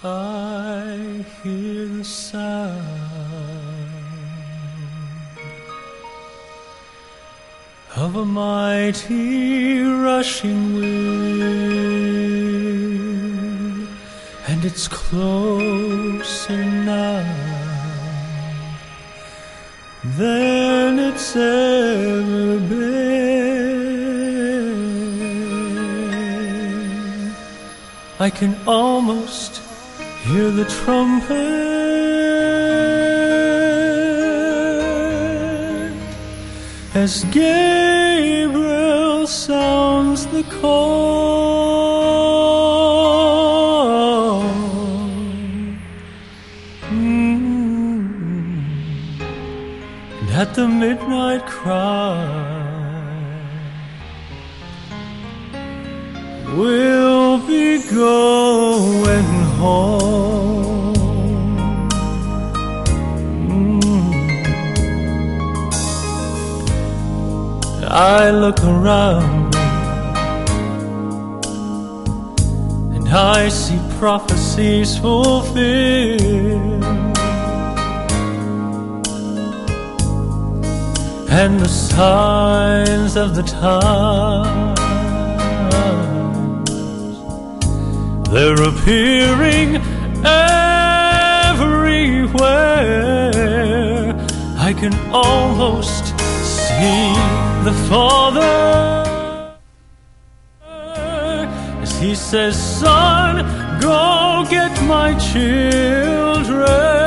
I hear the sound of a mighty rushing wind, and it's closer now than it's ever been. I can almost hear the trumpet as Gabriel sounds the call. And at the midnight cry, we'll be going home. I look around and I see prophecies fulfilled, and the signs of the times, they're appearing everywhere. I can almost see the Father as He says, "Son, go get my children."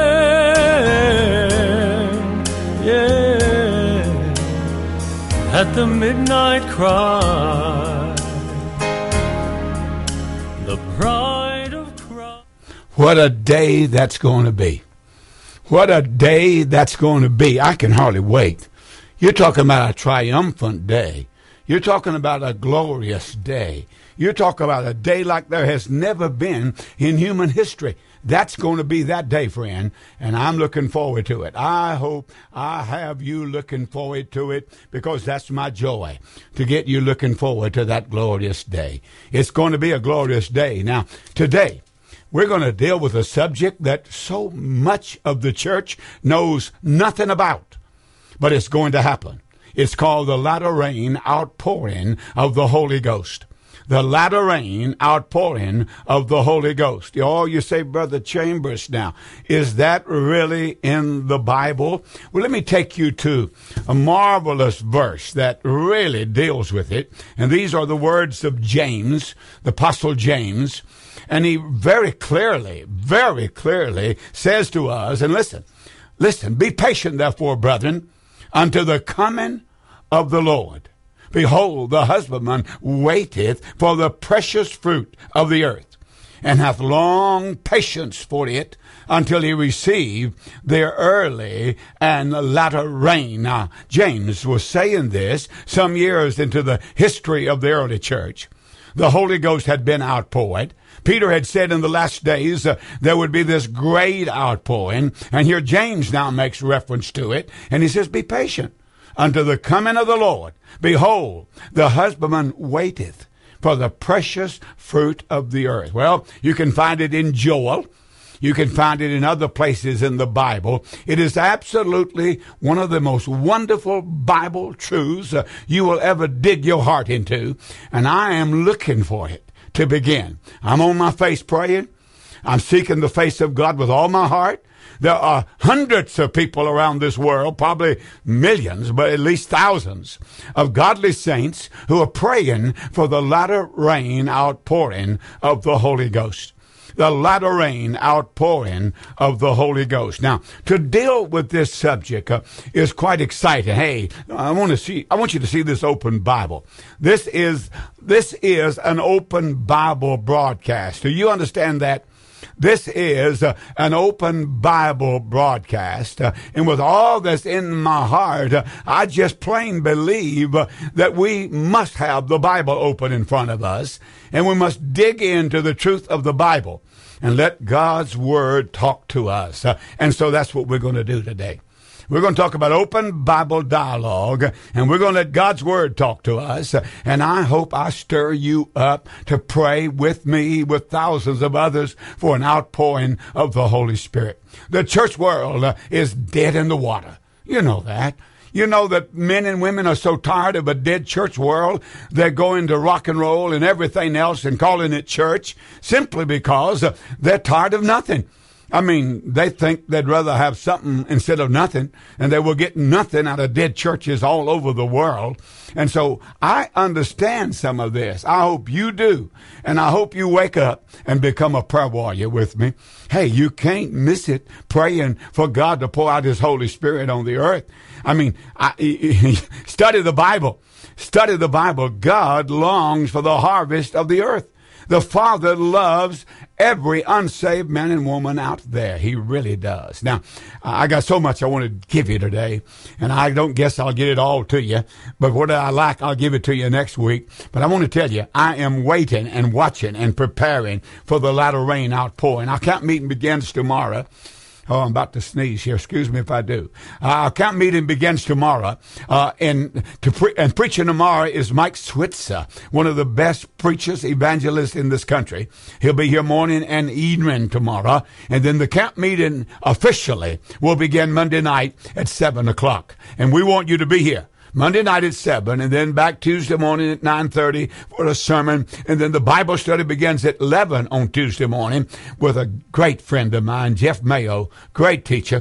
Yeah, at the midnight cry, the bride of Christ. What a day that's going to be. What a day that's going to be. I can hardly wait. You're talking about a triumphant day. You're talking about a glorious day. You're talking about a day like there has never been in human history. That's going to be that day, friend, and I'm looking forward to it. I hope I have you looking forward to it, because that's my joy, to get you looking forward to that glorious day. It's going to be a glorious day. Now, today, we're going to deal with a subject that so much of the church knows nothing about, but it's going to happen. It's called the latter rain outpouring of the Holy Ghost. The latter rain outpouring of the Holy Ghost. Oh, you say, Brother Chambers, now, is that really in the Bible? Well, let me take you to a marvelous verse that really deals with it. And these are the words of James, the Apostle James. And he very clearly says to us, and listen, be patient, therefore, brethren, unto the coming of the Lord. Behold, the husbandman waiteth for the precious fruit of the earth, and hath long patience for it, until he receive their early and latter rain. Now, James was saying this some years into the history of the early church. The Holy Ghost had been outpoured. Peter had said in the last days there would be this great outpouring. And here James now makes reference to it. And he says, be patient unto the coming of the Lord. Behold, the husbandman waiteth for the precious fruit of the earth. Well, you can find it in Joel. You can find it in other places in the Bible. It is absolutely one of the most wonderful Bible truths you will ever dig your heart into. And I am looking for it to begin. I'm on my face praying. I'm seeking the face of God with all my heart. There are hundreds of people around this world, probably millions, but at least thousands of godly saints who are praying for the latter rain outpouring of the Holy Ghost. The latter rain outpouring of the Holy Ghost. Now, to deal with this subject is quite exciting. Hey, I want you to see this open Bible. This is an open Bible broadcast. Do you understand that? This is an open Bible broadcast. And with all that's in my heart, I just plain believe that we must have the Bible open in front of us. And we must dig into the truth of the Bible and let God's Word talk to us. And so that's what we're going to do today. We're going to talk about open Bible dialogue, and we're going to let God's Word talk to us. And I hope I stir you up to pray with me, with thousands of others, for an outpouring of the Holy Spirit. The church world is dead in the water. You know that. You know that men and women are so tired of a dead church world, they're going to rock and roll and everything else and calling it church simply because they're tired of nothing. I mean, they think they'd rather have something instead of nothing, and they will get nothing out of dead churches all over the world. And so I understand some of this. I hope you do. And I hope you wake up and become a prayer warrior with me. Hey, you can't miss it, praying for God to pour out his Holy Spirit on the earth. I mean, study the Bible. Study the Bible. God longs for the harvest of the earth. The Father loves every unsaved man and woman out there. He really does. Now, I got so much I want to give you today, and I don't guess I'll get it all to you, but what I lack, I'll give it to you next week. But I want to tell you, I am waiting and watching and preparing for the latter rain outpouring. Our camp meeting begins tomorrow. Oh, I'm about to sneeze here. Excuse me if I do. Our camp meeting begins tomorrow, and preaching tomorrow is Mike Switzer, one of the best preachers, evangelists in this country. He'll be here morning and evening tomorrow, and then the camp meeting officially will begin Monday night at 7 o'clock. And we want you to be here. Monday night at 7, and then back Tuesday morning at 9:30 for a sermon. And then the Bible study begins at 11 on Tuesday morning with a great friend of mine, Jeff Mayo, great teacher,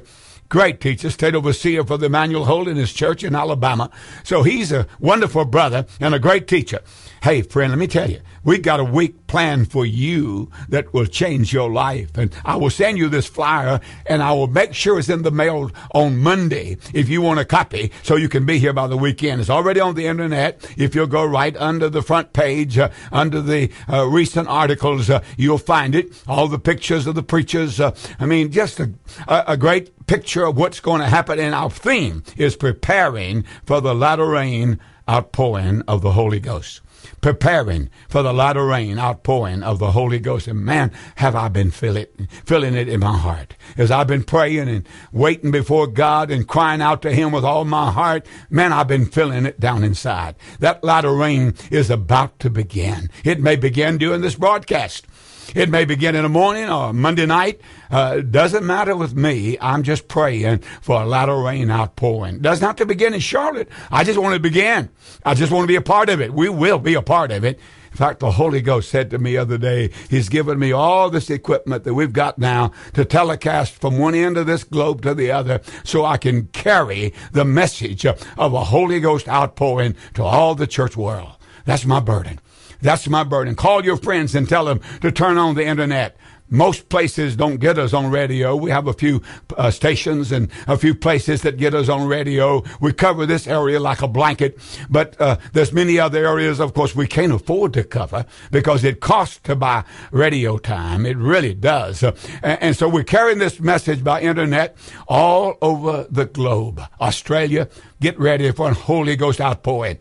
state overseer for the Emmanuel Holiness Church in Alabama. So he's a wonderful brother and a great teacher. Hey, friend, let me tell you, we got a week planned for you that will change your life. And I will send you this flyer, and I will make sure it's in the mail on Monday if you want a copy, so you can be here by the weekend. It's already on the internet. If you'll go right under the front page, under the recent articles, you'll find it. All the pictures of the preachers. Just a great picture of what's going to happen. And our theme is preparing for the latter rain outpouring of the Holy Ghost. Preparing for the latter rain outpouring of the Holy Ghost. And man, have I been feeling it in my heart. As I've been praying and waiting before God and crying out to him with all my heart, man, I've been feeling it down inside. That latter rain is about to begin. It may begin during this broadcast. It may begin in the morning or Monday night. Doesn't matter with me. I'm just praying for a latter rain outpouring. Doesn't have to begin in Charlotte. I just want to begin. I just want to be a part of it. We will be a part of it. In fact, the Holy Ghost said to me the other day, he's given me all this equipment that we've got now to telecast from one end of this globe to the other, so I can carry the message of a Holy Ghost outpouring to all the church world. That's my burden. That's my burden. Call your friends and tell them to turn on the internet. Most places don't get us on radio. We have a few stations and a few places that get us on radio. We cover this area like a blanket, but there's many other areas, of course, we can't afford to cover because it costs to buy radio time. It really does. And so we're carrying this message by internet all over the globe. Australia, get ready for a Holy Ghost outpouring.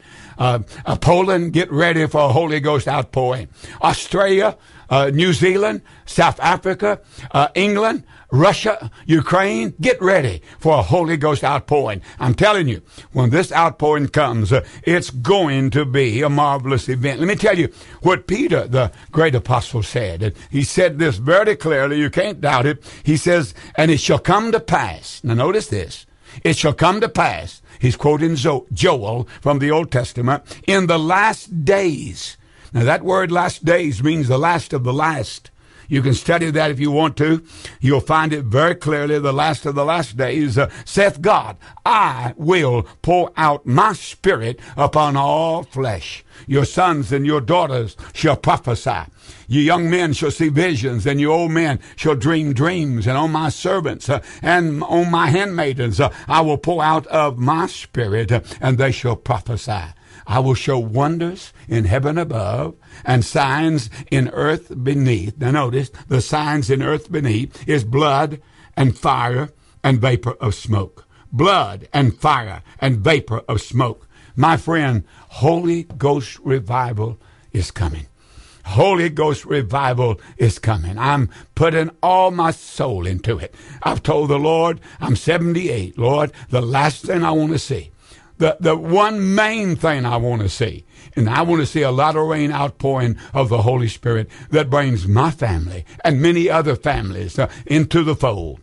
Poland, get ready for a Holy Ghost outpouring. Australia, New Zealand, South Africa, England, Russia, Ukraine, get ready for a Holy Ghost outpouring. I'm telling you, when this outpouring comes, it's going to be a marvelous event. Let me tell you what Peter, the great apostle, said. And he said this very clearly. You can't doubt it. He says, and it shall come to pass. Now notice this. It shall come to pass. He's quoting Joel from the Old Testament. In the last days. Now that word last days means the last of the last. You can study that if you want to. You'll find it very clearly. The last of the last days, saith God, I will pour out my spirit upon all flesh. Your sons and your daughters shall prophesy. You young men shall see visions, and you old men shall dream dreams. And on my servants and on my handmaidens I will pour out of my spirit, and they shall prophesy. I will show wonders in heaven above and signs in earth beneath. Now notice, the signs in earth beneath is blood and fire and vapor of smoke. Blood and fire and vapor of smoke. My friend, Holy Ghost revival is coming. Holy Ghost revival is coming. I'm putting all my soul into it. I've told the Lord, I'm 78. Lord, the last thing I want to see, the one main thing I want to see, and I want to see a latter rain outpouring of the Holy Spirit that brings my family and many other families into the fold.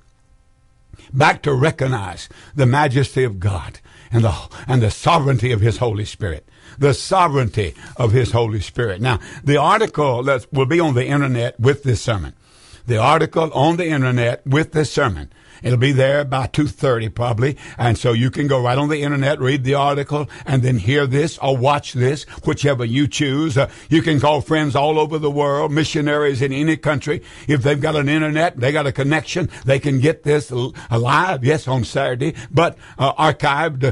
Back to recognize the majesty of God and the sovereignty of His Holy Spirit. The sovereignty of His Holy Spirit. Now, the article that will be on the internet with this sermon. The article on the internet with this sermon. It'll be there by 2:30 probably. And so you can go right on the internet, read the article, and then hear this or watch this, whichever you choose. You can call friends all over the world, missionaries in any country. If they've got an internet, they got a connection, they can get this live, yes, on Saturday, but archived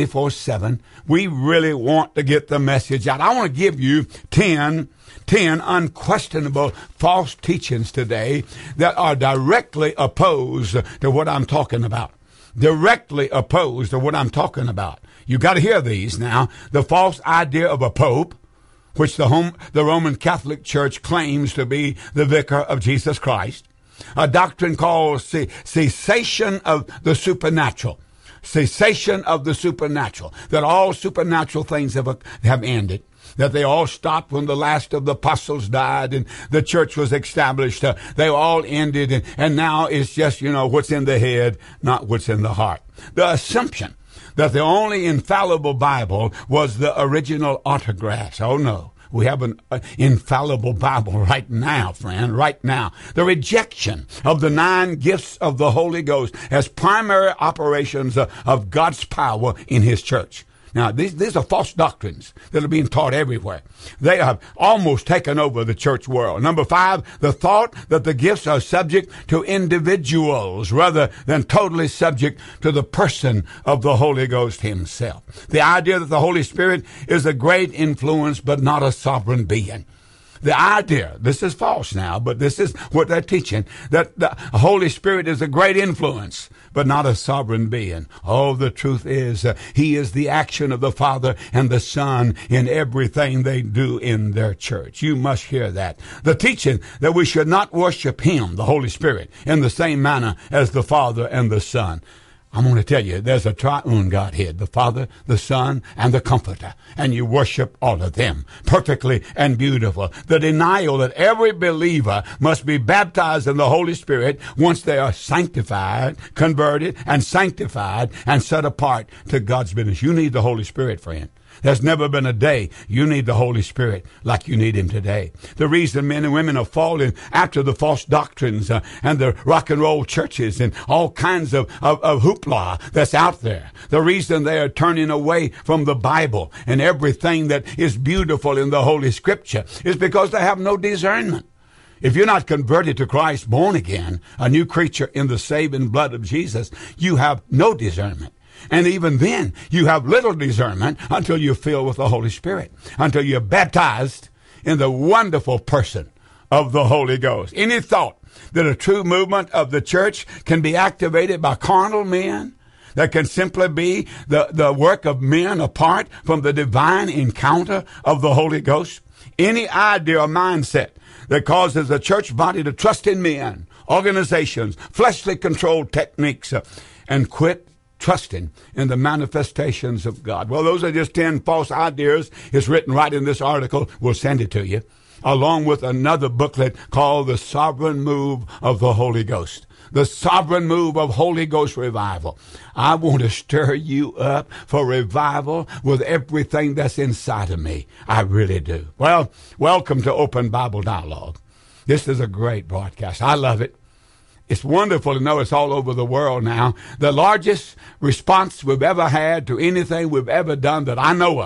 24/7. We really want to get the message out. I want to give you 10 unquestionable false teachings today that are directly opposed to what I'm talking about. Directly opposed to what I'm talking about. You got to hear these now. The false idea of a pope, which the Roman Catholic Church claims to be the vicar of Jesus Christ. A doctrine called cessation of the supernatural. Cessation of the supernatural. That all supernatural things have ended. That they all stopped when the last of the apostles died and the church was established. They all ended, and now it's just, what's in the head, not what's in the heart. The assumption that the only infallible Bible was the original autographs. Oh, no. We have an infallible Bible right now, friend, right now. The rejection of the 9 gifts of the Holy Ghost as primary operations of God's power in His church. Now, these are false doctrines that are being taught everywhere. They have almost taken over the church world. Number 5, the thought that the gifts are subject to individuals rather than totally subject to the person of the Holy Ghost Himself. The idea that the Holy Spirit is a great influence but not a sovereign being. The idea, this is false now, but this is what they're teaching, that the Holy Spirit is a great influence, but not a sovereign being. Oh, the truth is, He is the action of the Father and the Son in everything they do in their church. You must hear that. The teaching that we should not worship Him, the Holy Spirit, in the same manner as the Father and the Son. I'm going to tell you, there's a triune Godhead, the Father, the Son, and the Comforter. And you worship all of them perfectly and beautiful. The denial that every believer must be baptized in the Holy Spirit once they are sanctified, converted, and sanctified, and set apart to God's business. You need the Holy Spirit, friend. There's never been a day you need the Holy Spirit like you need Him today. The reason men and women are falling after the false doctrines and the rock and roll churches and all kinds of hoopla that's out there. The reason they are turning away from the Bible and everything that is beautiful in the Holy Scripture is because they have no discernment. If you're not converted to Christ, born again, a new creature in the saving blood of Jesus, you have no discernment. And even then, you have little discernment until you're filled with the Holy Spirit, until you're baptized in the wonderful person of the Holy Ghost. Any thought that a true movement of the church can be activated by carnal men, that can simply be the work of men apart from the divine encounter of the Holy Ghost, any idea or mindset that causes the church body to trust in men, organizations, fleshly controlled techniques, and quit trusting in the manifestations of God. Well, those are just 10 false ideas. It's written right in this article. We'll send it to you, along with another booklet called The Sovereign Move of the Holy Ghost. The sovereign move of Holy Ghost revival. I want to stir you up for revival with everything that's inside of me. I really do. Well, welcome to Open Bible Dialogue. This is a great broadcast. I love it. It's wonderful to know it's all over the world now. The largest response we've ever had to anything we've ever done that I know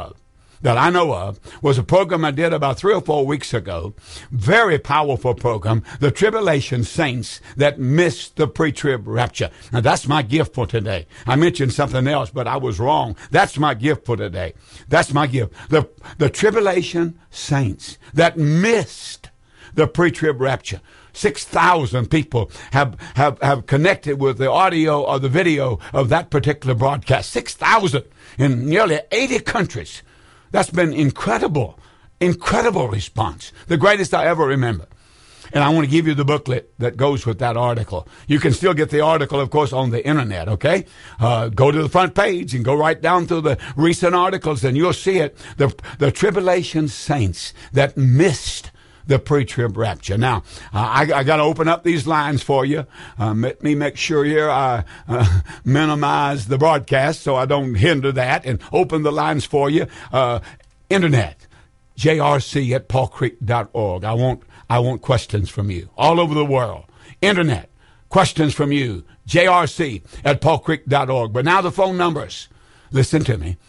of, was a program I did about 3 or 4 weeks ago. Very powerful program, The Tribulation Saints That Missed the Pre-Trib Rapture. Now, that's my gift for today. I mentioned something else, but I was wrong. That's my gift for today. That's my gift. The Tribulation Saints That Missed the Pre-Trib Rapture. 6,000 people have connected with the audio or the video of that particular broadcast. 6,000 in nearly 80 countries. That's been incredible. Incredible response. The greatest I ever remember. And I want to give you the booklet that goes with that article. You can still get the article, of course, on the internet, okay? Go to the front page and go right down through the recent articles, and you'll see it. The tribulation saints that missed the pre-trib rapture. Now, I got to open up these lines for you. Let me make sure here I minimize the broadcast so I don't hinder that, and open the lines for you. Internet, jrc@paulcreek.org. I want questions from you all over the world. Internet, questions from you, jrc@paulcreek.org. But now the phone numbers. Listen to me,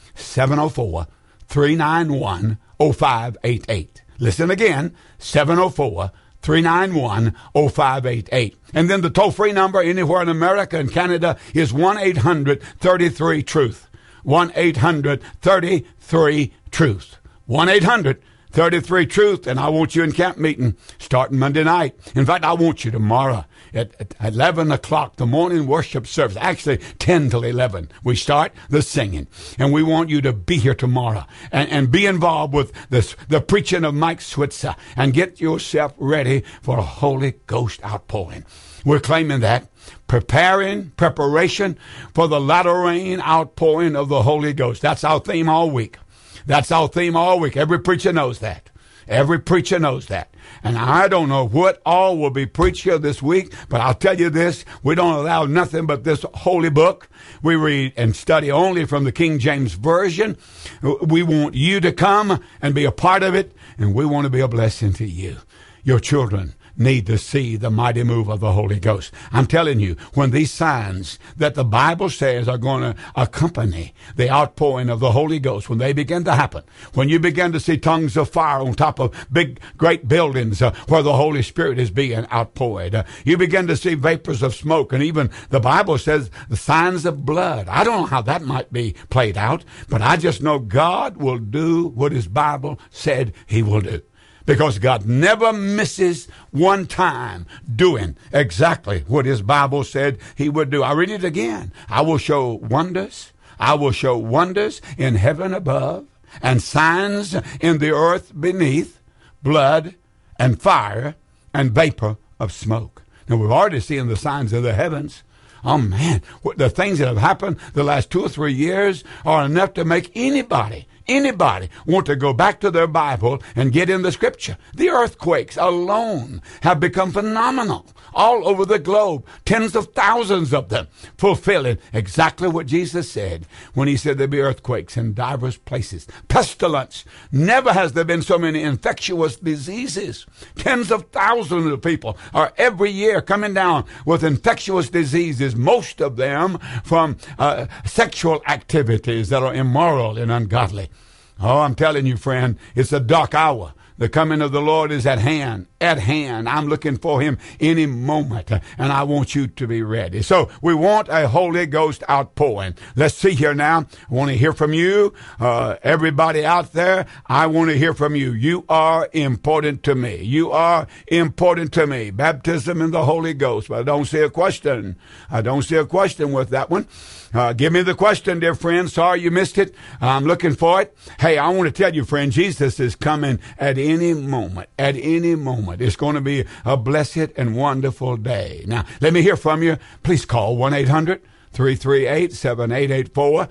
704-391-0588. Listen again, 704-391-0588. And then the toll-free number anywhere in America and Canada is 1-800-33-TRUTH. 1-800-33-TRUTH. 1-800-33-TRUTH. And I want you in camp meeting starting Monday night. In fact, I want you tomorrow at 11 o'clock, the morning worship service. Actually, 10 till 11. We start the singing. And we want you to be here tomorrow and be involved with the preaching of Mike Switzer and get yourself ready for a Holy Ghost outpouring. We're claiming that. Preparation for the latter rain outpouring of the Holy Ghost. That's our theme all week. That's our theme all week. Every preacher knows that. Every preacher knows that. And I don't know what all will be preached here this week, but I'll tell you this, we don't allow nothing but this holy book. We read and study only from the King James Version. We want you to come and be a part of it, and we want to be a blessing to you. Your children need to see the mighty move of the Holy Ghost. I'm telling you, when these signs that the Bible says are going to accompany the outpouring of the Holy Ghost, when they begin to happen, when you begin to see tongues of fire on top of big, great buildings where the Holy Spirit is being outpoured, you begin to see vapors of smoke, and even the Bible says the signs of blood. I don't know how that might be played out, but I just know God will do what His Bible said He will do. Because God never misses one time doing exactly what His Bible said He would do. I read it again. I will show wonders. I will show wonders in heaven above and signs in the earth beneath, blood and fire and vapor of smoke. Now, we've already seen the signs of the heavens. Oh, man, the things that have happened the last 2 or 3 years are enough to make anybody want to go back to their Bible and get in the Scripture. The earthquakes alone have become phenomenal all over the globe. Tens of thousands of them, fulfilling exactly what Jesus said when He said there'd be earthquakes in diverse places. Pestilence. Never has there been so many infectious diseases. Tens of thousands of people are every year coming down with infectious diseases, most of them from sexual activities that are immoral and ungodly. Oh, I'm telling you, friend, it's a dark hour. The coming of the Lord is at hand. I'm looking for Him any moment, and I want you to be ready. So we want a Holy Ghost outpouring. Let's see here now. I want to hear from you. Everybody out there, I want to hear from you. You are important to me. You are important to me. Baptism in the Holy Ghost. But I don't see a question. I don't see a question with that one. Give me the question, dear friend. Sorry you missed it. I'm looking for it. Hey, I want to tell you, friend, Jesus is coming at any moment. At any moment. It's going to be a blessed and wonderful day. Now, let me hear from you. Please call 1-800-338-7884,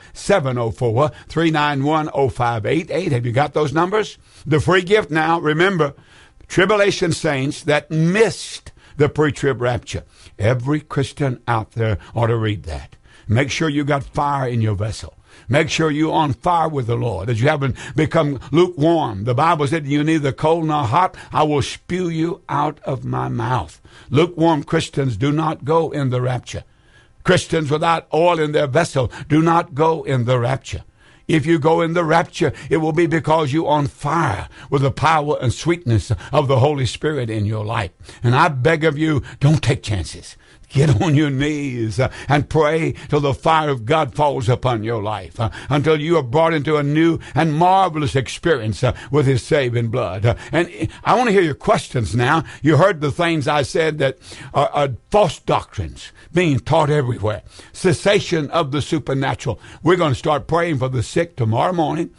704-391-0588. Have you got those numbers? The free gift now, remember, tribulation saints that missed the pre-trib rapture. Every Christian out there ought to read that. Make sure you got fire in your vessel. Make sure you're on fire with the Lord, that you haven't become lukewarm. The Bible said, you're neither cold nor hot. I will spew you out of my mouth. Lukewarm Christians do not go in the rapture. Christians without oil in their vessel do not go in the rapture. If you go in the rapture, it will be because you're on fire with the power and sweetness of the Holy Spirit in your life. And I beg of you, don't take chances. Get on your knees and pray till the fire of God falls upon your life, until you are brought into a new and marvelous experience with His saving blood. And I want to hear your questions now. You heard the things I said that are false doctrines being taught everywhere. Cessation of the supernatural. We're going to start praying for the sick tomorrow morning.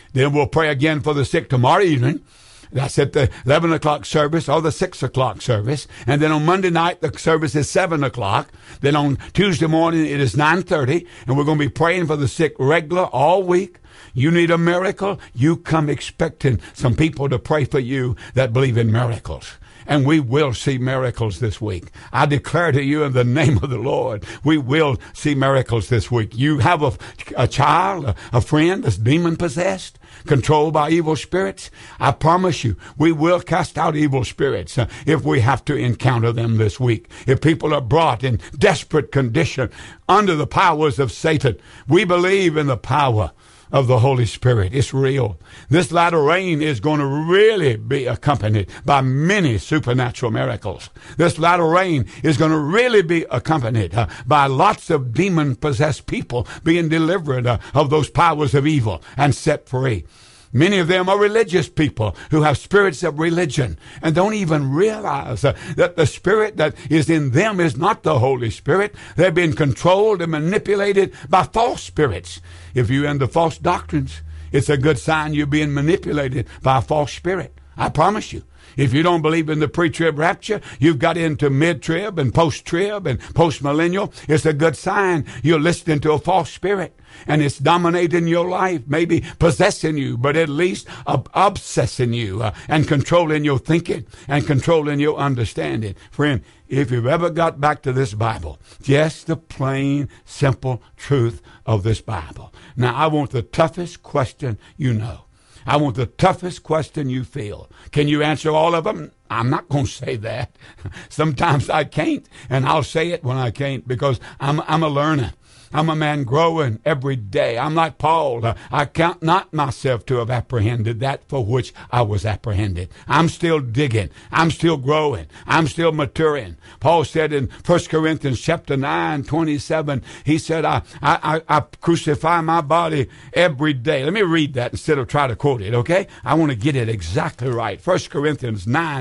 Then we'll pray again for the sick tomorrow evening. That's at the 11 o'clock service or the 6 o'clock service. And then on Monday night, the service is 7 o'clock. Then on Tuesday morning, it is 9:30. And we're going to be praying for the sick regular all week. You need a miracle, you come expecting some people to pray for you that believe in miracles. And we will see miracles this week. I declare to you in the name of the Lord, we will see miracles this week. You have a child, a friend that's demon-possessed, controlled by evil spirits. I promise you, we will cast out evil spirits if we have to encounter them this week. If people are brought in desperate condition under the powers of Satan, we believe in the power of the Holy Spirit. It's real. This latter rain is going to really be accompanied by many supernatural miracles. This latter rain is going to really be accompanied by lots of demon-possessed people being delivered of those powers of evil and set free. Many of them are religious people who have spirits of religion and don't even realize that the spirit that is in them is not the Holy Spirit. They've been controlled and manipulated by false spirits. If you're into false doctrines, it's a good sign you're being manipulated by a false spirit. I promise you. If you don't believe in the pre-trib rapture, you've got into mid-trib and post-trib and post-millennial. It's a good sign you're listening to a false spirit. And it's dominating your life, maybe possessing you, but at least obsessing you and controlling your thinking and controlling your understanding. Friend, if you've ever got back to this Bible, just the plain, simple truth of this Bible. Now, I want the toughest question you know. I want the toughest question you feel. Can you answer all of them? I'm not going to say that. Sometimes I can't, and I'll say it when I can't because I'm a learner. I'm a man growing every day. I'm like Paul. I count not myself to have apprehended that for which I was apprehended. I'm still digging. I'm still growing. I'm still maturing. Paul said in 1 Corinthians chapter 9:27, he said, I crucify my body every day. Let me read that instead of try to quote it, okay? I want to get it exactly right. 1 Corinthians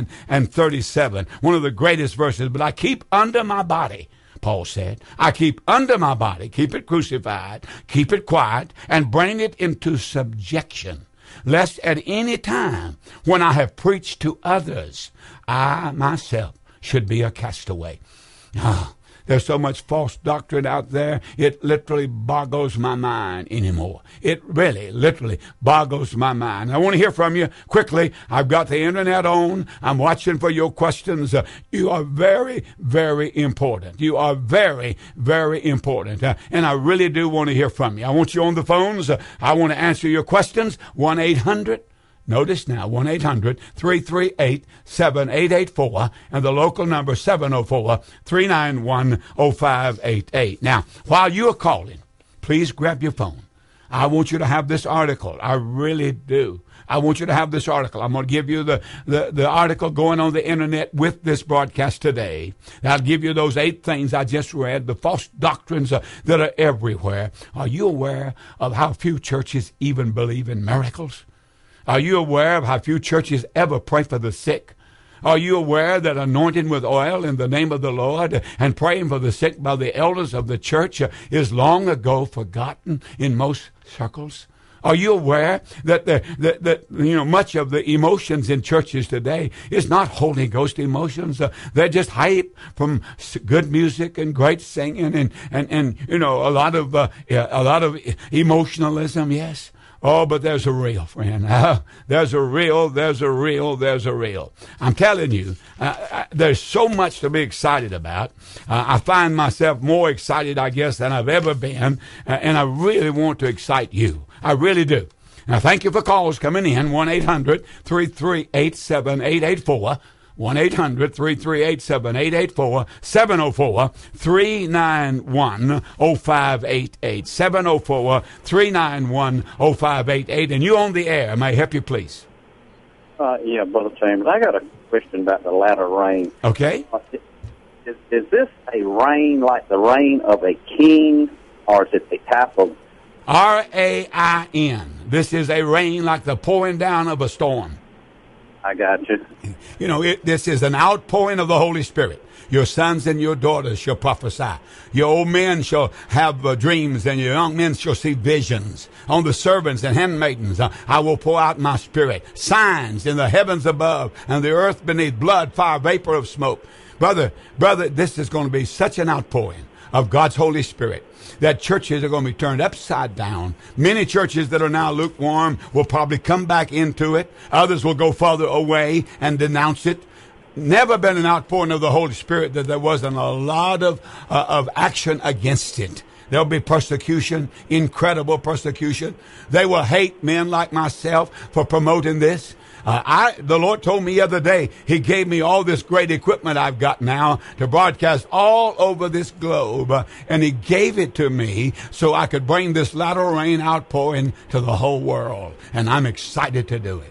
9:37, one of the greatest verses. But I keep under my body, Paul said, I keep under my body, keep it crucified, keep it quiet, and bring it into subjection, lest at any time when I have preached to others, I myself should be a castaway. There's so much false doctrine out there, it literally boggles my mind anymore. It really, literally boggles my mind. I want to hear from you quickly. I've got the internet on. I'm watching for your questions. You are very, very important. You are very, very important. And I really do want to hear from you. I want you on the phones. I want to answer your questions. 1-800. Notice now, 1-800-338-7884, and the local number 704-391-0588. Now, while you are calling, please grab your phone. I want you to have this article. I really do. I want you to have this article. I'm going to give you the article going on the internet with this broadcast today. I'll give you those 8 things I just read, the false doctrines that are everywhere. Are you aware of how few churches even believe in miracles? Are you aware of how few churches ever pray for the sick? Are you aware that anointing with oil in the name of the Lord and praying for the sick by the elders of the church is long ago forgotten in most circles? Are you aware that much of the emotions in churches today is not Holy Ghost emotions? They're just hype from good music and great singing and a lot of emotionalism. Yes. Oh, but there's a real, friend. There's a real. I'm telling you, there's so much to be excited about. I find myself more excited, I guess, than I've ever been, and I really want to excite you. I really do. Now, thank you for calls coming in, 1-800-338-7884. 1-800-338-7884, 704-391-0588, 704-391-0588. And you on the air. May I help you, please? Yeah, Brother Chambers. I got a question about the latter rain. Okay. Is this a rain like the reign of a king, or is it a type of... R-A-I-N. This is a rain like the pouring down of a storm. I got you. You know, this is an outpouring of the Holy Spirit. Your sons and your daughters shall prophesy. Your old men shall have dreams, and your young men shall see visions. On the servants and handmaidens I will pour out my spirit. Signs in the heavens above and the earth beneath, blood, fire, vapor of smoke. Brother, this is going to be such an outpouring of God's Holy Spirit that churches are going to be turned upside down. Many churches that are now lukewarm will probably come back into it. Others will go farther away and denounce it. Never been an outpouring of the Holy Spirit that there wasn't a lot of action against it. There'll be persecution, incredible persecution. They will hate men like myself for promoting this. The Lord told me the other day, He gave me all this great equipment I've got now to broadcast all over this globe. And He gave it to me so I could bring this latter rain outpouring to the whole world. And I'm excited to do it.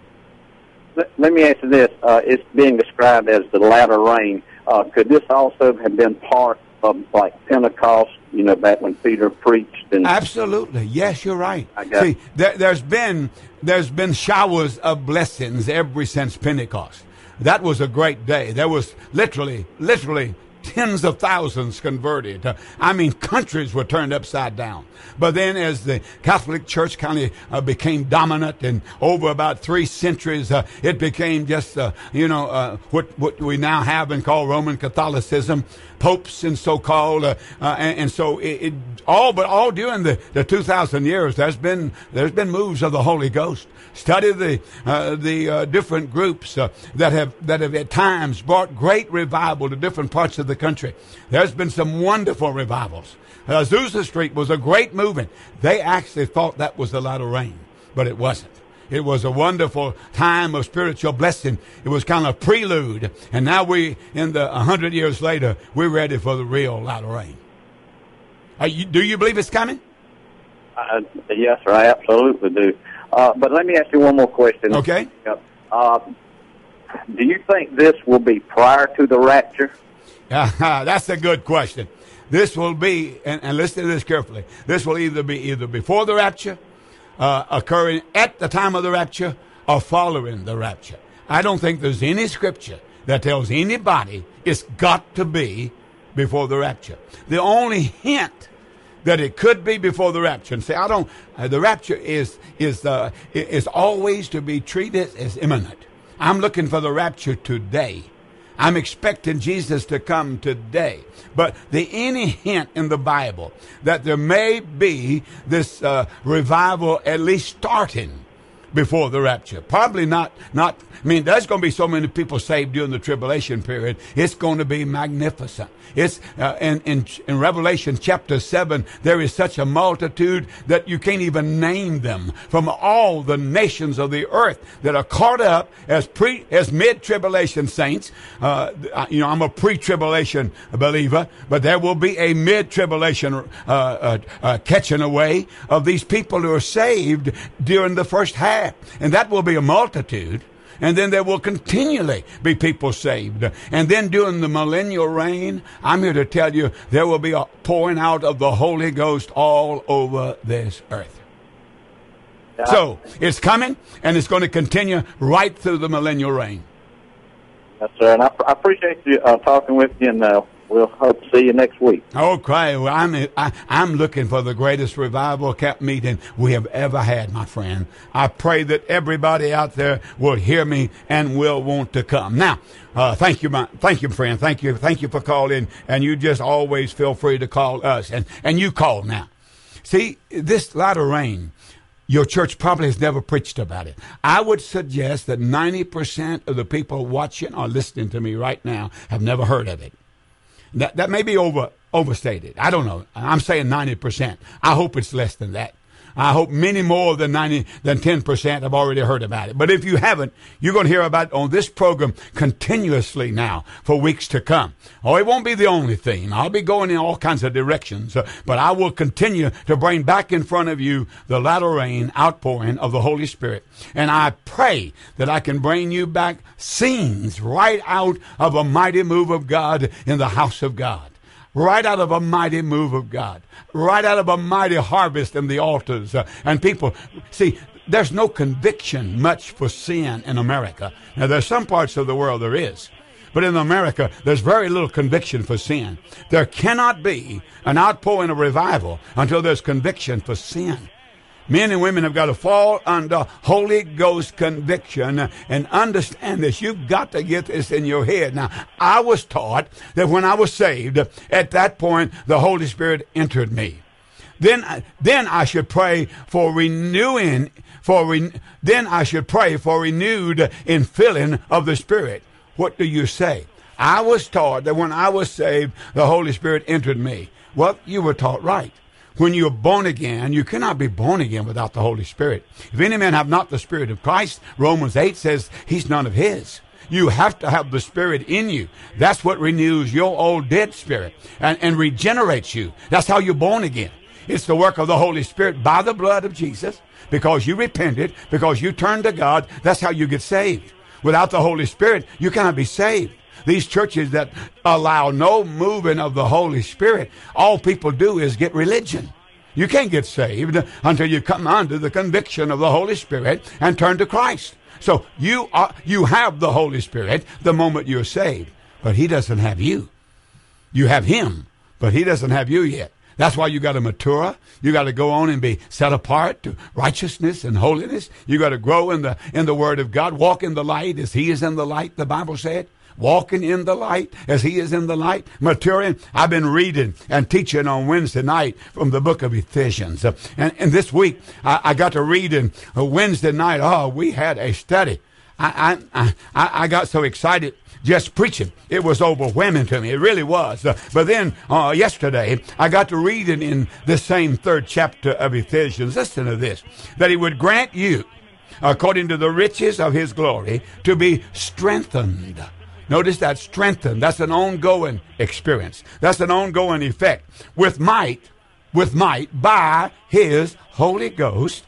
Let me ask you this. It's being described as the latter rain. Could this also have been part of like Pentecost, you know, back when Peter preached? And absolutely. Yes, you're right. See, there's been showers of blessings ever since Pentecost. That was a great day. There was literally tens of thousands converted. I mean, countries were turned upside down. But then as the Catholic Church kind of became dominant, and over about 3 centuries, it became just, what we now have and call Roman Catholicism, popes and so-called, and so all during the 2,000 years, there's been moves of the Holy Ghost. Study the different groups that have at times brought great revival to different parts of the country. There's been some wonderful revivals. Azusa Street was a great movement. They actually thought that was the latter rain, but it wasn't. It was a wonderful time of spiritual blessing. It was kind of a prelude. And now 100 years later, we're ready for the real latter rain. Do you believe it's coming? Yes, sir. I absolutely do. But let me ask you one more question. Okay. Do you think this will be prior to the rapture? That's a good question. This will be, and listen to this carefully, this will either be before the rapture, occurring at the time of the rapture, or following the rapture. I don't think there's any scripture that tells anybody it's got to be before the rapture. The only hint that it could be before the rapture, and say, the rapture is always to be treated as imminent. I'm looking for the rapture today. I'm expecting Jesus to come today. But any hint in the Bible that there may be this revival at least starting before the rapture. Probably not. I mean, there's going to be so many people saved during the tribulation period. It's going to be magnificent. It's in Revelation chapter 7, there is such a multitude that you can't even name them from all the nations of the earth that are caught up as mid-tribulation saints. I'm a pre-tribulation believer, but there will be a mid-tribulation catching away of these people who are saved during the first half. And that will be a multitude. And then there will continually be people saved. And then during the millennial reign, I'm here to tell you, there will be a pouring out of the Holy Ghost all over this earth. So it's coming, and it's going to continue right through the millennial reign. Yes, sir. And I appreciate you talking with you, and we'll hope to see you next week. Okay. Well, I'm looking for the greatest revival camp meeting we have ever had, my friend. I pray that everybody out there will hear me and will want to come. Now, thank you, friend. Thank you for calling, and you just always feel free to call us, and you call now. See, this latter rain, your church probably has never preached about it. I would suggest that 90% of the people watching or listening to me right now have never heard of it. That may be overstated. I don't know. I'm saying 90%. I hope it's less than that. I hope many more than 10% have already heard about it. But if you haven't, you're going to hear about it on this program continuously now for weeks to come. Oh, it won't be the only theme. I'll be going in all kinds of directions, but I will continue to bring back in front of you the latter rain outpouring of the Holy Spirit. And I pray that I can bring you back scenes right out of a mighty move of God in the house of God. Right out of a mighty move of God. Right out of a mighty harvest in the altars. And people, see, there's no conviction much for sin in America. Now, there's some parts of the world there is. But in America, there's very little conviction for sin. There cannot be an outpouring of revival until there's conviction for sin. Men and women have got to fall under Holy Ghost conviction and understand this. You've got to get this in your head. Now, I was taught that when I was saved, at that point, the Holy Spirit entered me. Then I should pray for renewing, then I should pray for renewed infilling of the Spirit. What do you say? I was taught that when I was saved, the Holy Spirit entered me. Well, you were taught right. When you're born again, you cannot be born again without the Holy Spirit. If any man have not the Spirit of Christ, Romans 8 says he's none of his. You have to have the Spirit in you. That's what renews your old dead spirit and regenerates you. That's how you're born again. It's the work of the Holy Spirit by the blood of Jesus, because you repented, because you turned to God. That's how you get saved. Without the Holy Spirit, you cannot be saved. These churches that allow no moving of the Holy Spirit, all people do is get religion. You can't get saved until you come under the conviction of the Holy Spirit and turn to Christ. So you have the Holy Spirit the moment you're saved, but he doesn't have you. You have him, but he doesn't have you yet. That's why you got to mature. You got to go on and be set apart to righteousness and holiness. You got to grow in the Word of God. Walk in the light as he is in the light, the Bible said. Walking in the light as he is in the light. Maturing. I've been reading and teaching on Wednesday night from the book of Ephesians. And this week, I got to read in Wednesday night. Oh, we had a study. I got so excited just preaching. It was overwhelming to me. It really was. But then yesterday, I got to read it in the same 3rd chapter of Ephesians. Listen to this. That he would grant you, according to the riches of his glory, to be strengthened. Notice that strengthened. That's an ongoing experience. That's an ongoing effect. With might, by his Holy Ghost,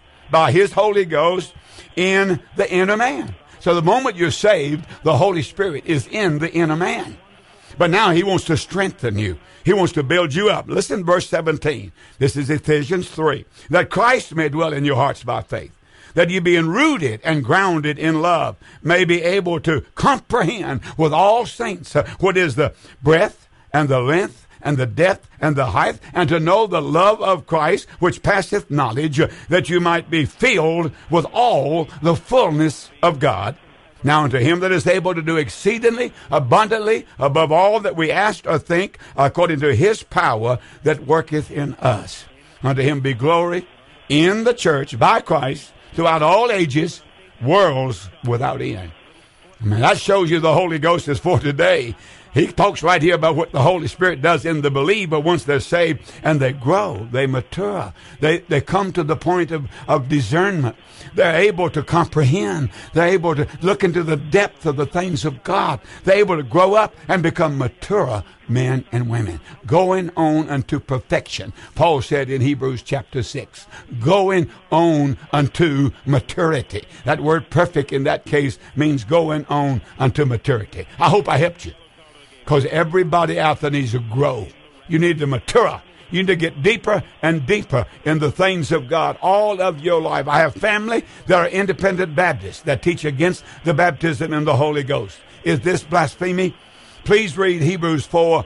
in the inner man. So the moment you're saved, the Holy Spirit is in the inner man. But now he wants to strengthen you. He wants to build you up. Listen, verse 17. This is Ephesians 3. That Christ may dwell in your hearts by faith. That you being rooted and grounded in love may be able to comprehend with all saints what is the breadth and the length and the depth and the height, and to know the love of Christ which passeth knowledge, that you might be filled with all the fullness of God. Now unto him that is able to do exceedingly abundantly above all that we ask or think, according to his power that worketh in us. Unto him be glory in the church by Christ throughout all ages, worlds without end. I mean, that shows you the Holy Ghost is for today. He talks right here about what the Holy Spirit does in the believer once they're saved and they grow, they mature, they come to the point of discernment. They're able to comprehend. They're able to look into the depth of the things of God. They're able to grow up and become mature men and women, going on unto perfection. Paul said in Hebrews chapter 6, going on unto maturity. That word perfect in that case means going on unto maturity. I hope I helped you. Because everybody out there needs to grow. You need to mature. You need to get deeper and deeper in the things of God all of your life. I have family that are independent Baptists that teach against the baptism in the Holy Ghost. Is this blasphemy? Please read Hebrews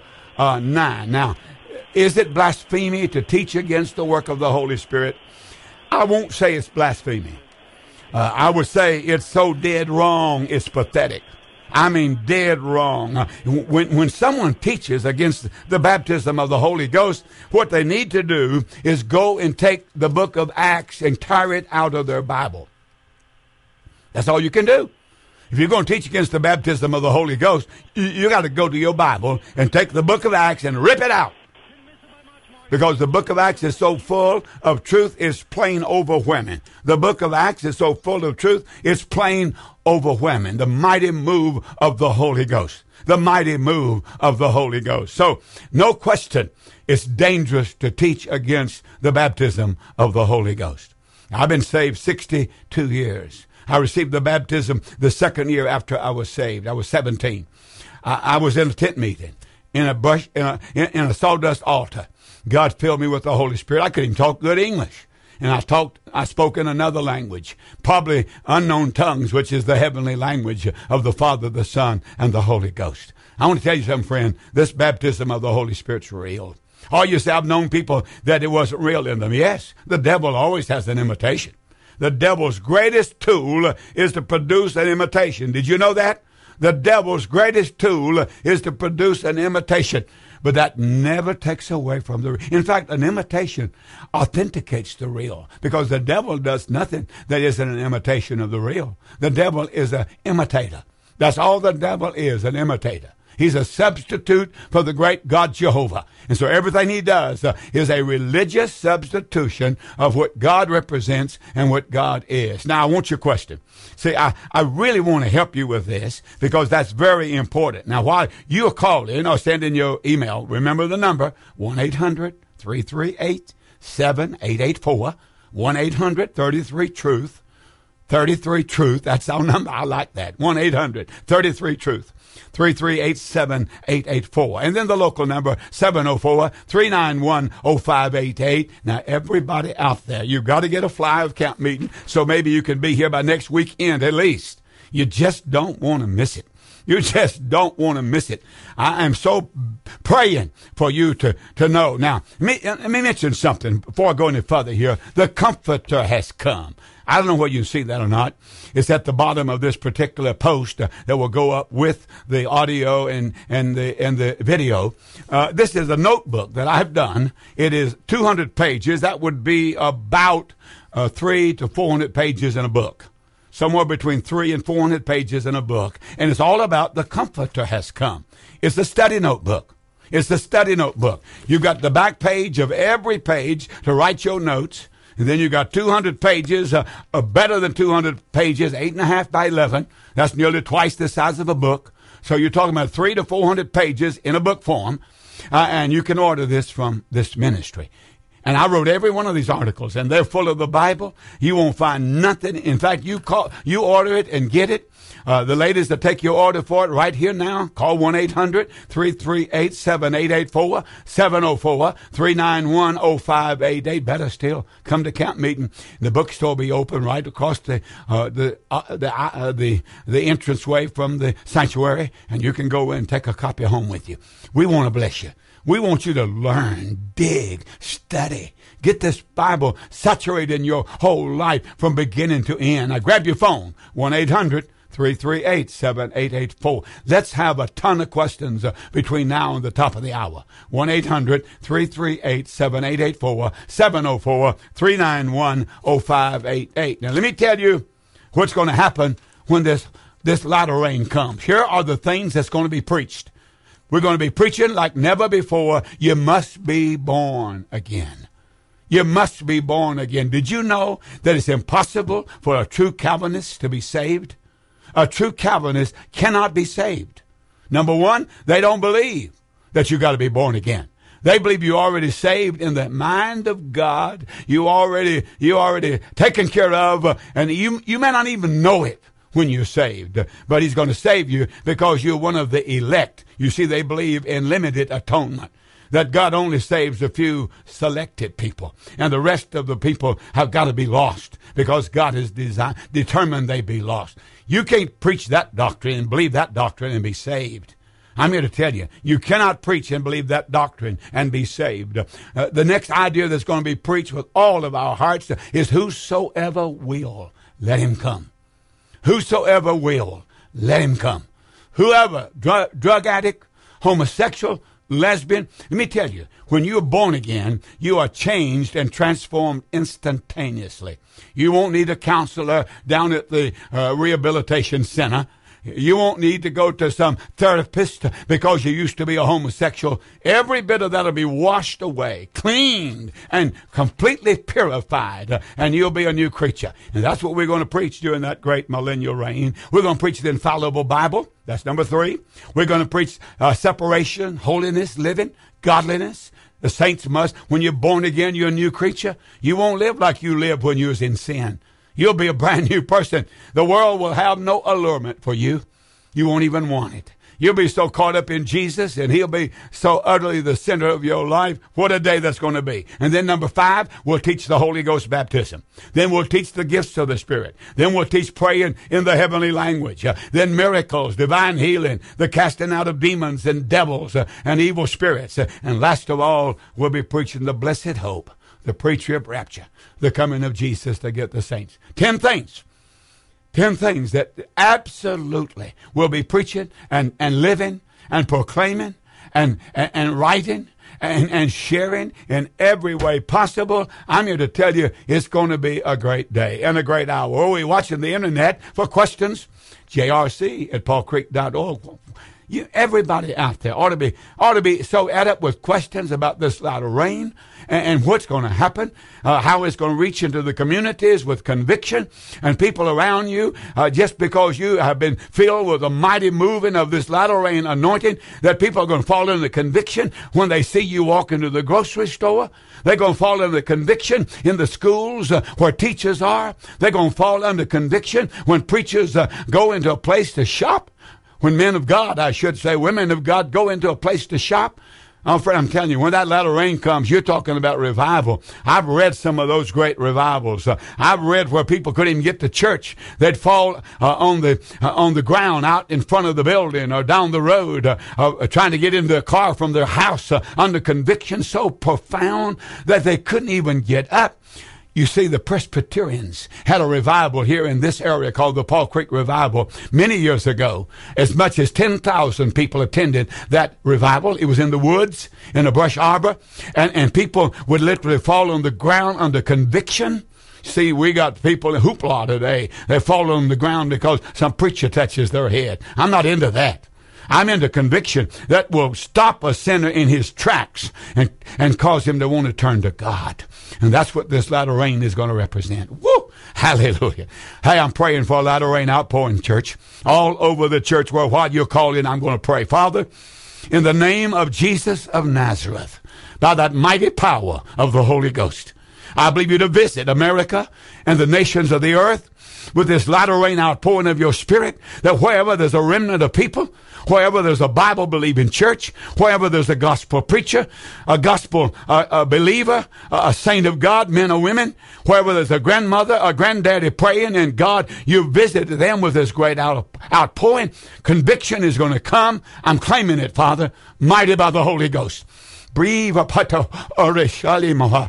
4:9. Now, is it blasphemy to teach against the work of the Holy Spirit? I won't say it's blasphemy. I would say it's so dead wrong, it's pathetic. I mean, dead wrong. When someone teaches against the baptism of the Holy Ghost, what they need to do is go and take the book of Acts and tear it out of their Bible. That's all you can do. If you're going to teach against the baptism of the Holy Ghost, you got to go to your Bible and take the book of Acts and rip it out. Because the book of Acts is so full of truth, it's plain overwhelming. The book of Acts is so full of truth, it's plain overwhelming. The mighty move of the Holy Ghost. The mighty move of the Holy Ghost. So, no question, it's dangerous to teach against the baptism of the Holy Ghost. I've been saved 62 years. I received the baptism the second year after I was saved. I was 17. I was in a tent meeting, in a sawdust altar. God filled me with the Holy Spirit. I couldn't even talk good English. and I spoke in another language, probably unknown tongues, which is the heavenly language of the Father, the Son, and the Holy Ghost. I want to tell you something, friend. This baptism of the Holy Spirit's real. Oh, you say, I've known people that it wasn't real in them. Yes, the devil always has an imitation. The devil's greatest tool is to produce an imitation. Did you know that? The devil's greatest tool is to produce an imitation. But that never takes away from the real. In fact, an imitation authenticates the real, because the devil does nothing that isn't an imitation of the real. The devil is an imitator. That's all the devil is, an imitator. He's a substitute for the great God Jehovah. And so everything he does is a religious substitution of what God represents and what God is. Now, I want your question. See, I really want to help you with this, because that's very important. Now, while you're calling or sending your email, remember the number, 1-800-338-7884, 1-800-33-TRUTH, 33-TRUTH. That's our number. I like that. 1-800-33-TRUTH. 338-7884. And then the local number, 704-391-0588. Now, everybody out there, you've got to get a flyer of camp meeting, so maybe you can be here by next weekend at least. You just don't want to miss it. You just don't want to miss it. I am so praying for you to know. Now, let me mention something before I go any further here. The Comforter has come. I don't know whether you can see that or not. It's at the bottom of this particular post that will go up with the audio and the video. This is a notebook that I've done. It is 200 pages. That would be about 300 to 400 pages in a book. Somewhere between 300 and 400 pages in a book. And it's all about the Comforter has come. It's a study notebook. It's the study notebook. You've got the back page of every page to write your notes. And then you got 200 pages, better than 200 pages, 8.5 by 11. That's nearly twice the size of a book. So you're talking about 300 to 400 pages in a book form. And you can order this from this ministry. And I wrote every one of these articles, and they're full of the Bible. You won't find nothing. In fact, you order it and get it. The ladies that take your order for it right here now, call 1-800-338-7884, 704-391-0588. Better still, come to camp meeting. The bookstore will be open right across the entranceway from the sanctuary, and you can go in and take a copy home with you. We want to bless you. We want you to learn, dig, study. Get this Bible saturated in your whole life from beginning to end. Now grab your phone, 1-800-338-7884. Let's have a ton of questions between now and the top of the hour. 1-800-338-7884, 704-391-0588. Now let me tell you what's going to happen when this latter rain comes. Here are the things that's going to be preached. We're going to be preaching like never before. You must be born again. You must be born again. Did you know that it's impossible for a true Calvinist to be saved? A true Calvinist cannot be saved. Number one, they don't believe that you got to be born again. They believe you're already saved in the mind of God. You already taken care of, and you may not even know it when you're saved. But he's going to save you because you're one of the elect. You see, they believe in limited atonement, that God only saves a few selected people, and the rest of the people have got to be lost because God has determined they be lost. You can't preach that doctrine and believe that doctrine and be saved. I'm here to tell you, you cannot preach and believe that doctrine and be saved. The next idea that's going to be preached with all of our hearts is whosoever will, let him come. Whosoever will, let him come. Whoever, drug addict, homosexual, lesbian, let me tell you, when you're born again, you are changed and transformed instantaneously. You won't need a counselor down at the rehabilitation center. You won't need to go to some therapist because you used to be a homosexual. Every bit of that will be washed away, cleaned, and completely purified, and you'll be a new creature. And that's what we're going to preach during that great millennial reign. We're going to preach the infallible Bible. That's number 3. We're going to preach separation, holiness, living, godliness. The saints must, when you're born again, you're a new creature. You won't live like you lived when you was in sin. You'll be a brand new person. The world will have no allurement for you. You won't even want it. You'll be so caught up in Jesus, and he'll be so utterly the center of your life. What a day that's going to be. And then number 5, we'll teach the Holy Ghost baptism. Then we'll teach the gifts of the Spirit. Then we'll teach praying in the heavenly language. Then miracles, divine healing, the casting out of demons and devils and evil spirits. And last of all, we'll be preaching the blessed hope, the pre-trib rapture, the coming of Jesus to get the saints. 10 things. 10 things that absolutely will be preaching and living and proclaiming and writing and sharing in every way possible. I'm here to tell you it's going to be a great day and a great hour. We're watching the internet for questions. JRC at paulcreek.org. Everybody out there ought to be so added up with questions about this latter rain and what's going to happen, how it's going to reach into the communities with conviction and people around you, just because you have been filled with the mighty moving of this latter rain anointing, that people are going to fall into conviction when they see you walk into the grocery store. They're going to fall under conviction in the schools where teachers are. They're going to fall under conviction when preachers go into a place to shop. When men of God, I should say, women of God go into a place to shop. Oh, friend, I'm telling you, when that latter rain comes, you're talking about revival. I've read some of those great revivals. I've read where people couldn't even get to church. They'd fall on the ground out in front of the building or down the road, trying to get into their car from their house under conviction so profound that they couldn't even get up. You see, the Presbyterians had a revival here in this area called the Paul Creek Revival many years ago. As much as 10,000 people attended that revival. It was in the woods, in a brush arbor, and people would literally fall on the ground under conviction. See, we got people in hoopla today. They fall on the ground because some preacher touches their head. I'm not into that. I'm into conviction that will stop a sinner in his tracks and cause him to want to turn to God. And that's what this latter rain is going to represent. Woo! Hallelujah. Hey, I'm praying for a latter rain outpouring, church. All over the church where while you're calling, I'm going to pray. Father, in the name of Jesus of Nazareth, by that mighty power of the Holy Ghost, I believe you to visit America and the nations of the earth with this latter rain outpouring of your Spirit, that wherever there's a remnant of people, wherever there's a Bible-believing church, wherever there's a gospel preacher, a gospel believer, a saint of God, men or women, wherever there's a grandmother, a granddaddy praying, and God, you visit them with this great outpouring. Conviction is going to come. I'm claiming it, Father, mighty by the Holy Ghost. Breathe apato oreshalimoha.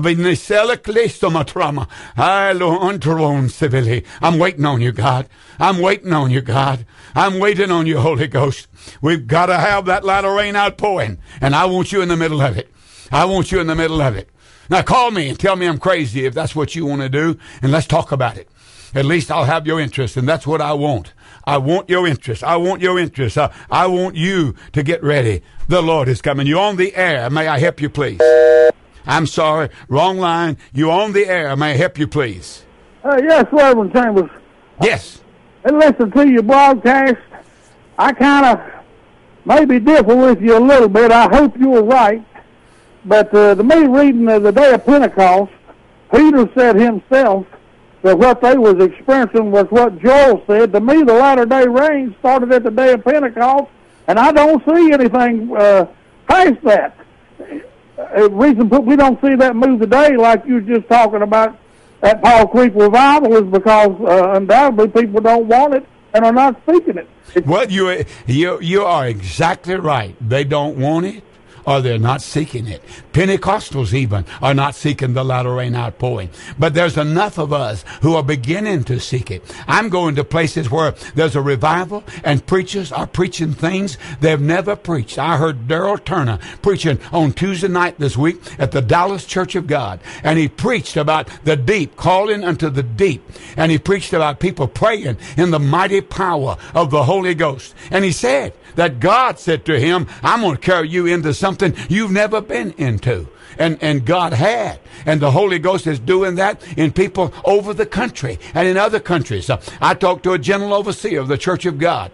I'm waiting on you, God. I'm waiting on you, God. I'm waiting on you, Holy Ghost. We've got to have that latter rain outpouring, and I want you in the middle of it. I want you in the middle of it. Now call me and tell me I'm crazy if that's what you want to do, and let's talk about it. At least I'll have your interest, and that's what I want. I want your interest. I want your interest. I want you to get ready. The Lord is coming. You're on the air. May I help you, please? I'm sorry. Wrong line. You're on the air. May I help you, please? Yes, Reverend Chambers. Yes. And listen to your broadcast. I kind of maybe differ with you a little bit. I hope you were right. But to me, reading the day of Pentecost, Peter said himself that what they was experiencing was what Joel said. To me, the latter-day rain started at the day of Pentecost, and I don't see anything past that. Reason we don't see that move today, like you were just talking about, that Paul Creek revival, is because undoubtedly people don't want it and are not seeking it. Well, you are exactly right. They don't want it, or they're not seeking it. Pentecostals even are not seeking the latter rain outpouring. But there's enough of us who are beginning to seek it. I'm going to places where there's a revival and preachers are preaching things they've never preached. I heard Daryl Turner preaching on Tuesday night this week at the Dallas Church of God. And he preached about the deep, calling unto the deep. And he preached about people praying in the mighty power of the Holy Ghost. And he said that God said to him, I'm going to carry you into something you've never been into. And God had. And the Holy Ghost is doing that in people over the country and in other countries. I talked to a general overseer of the Church of God.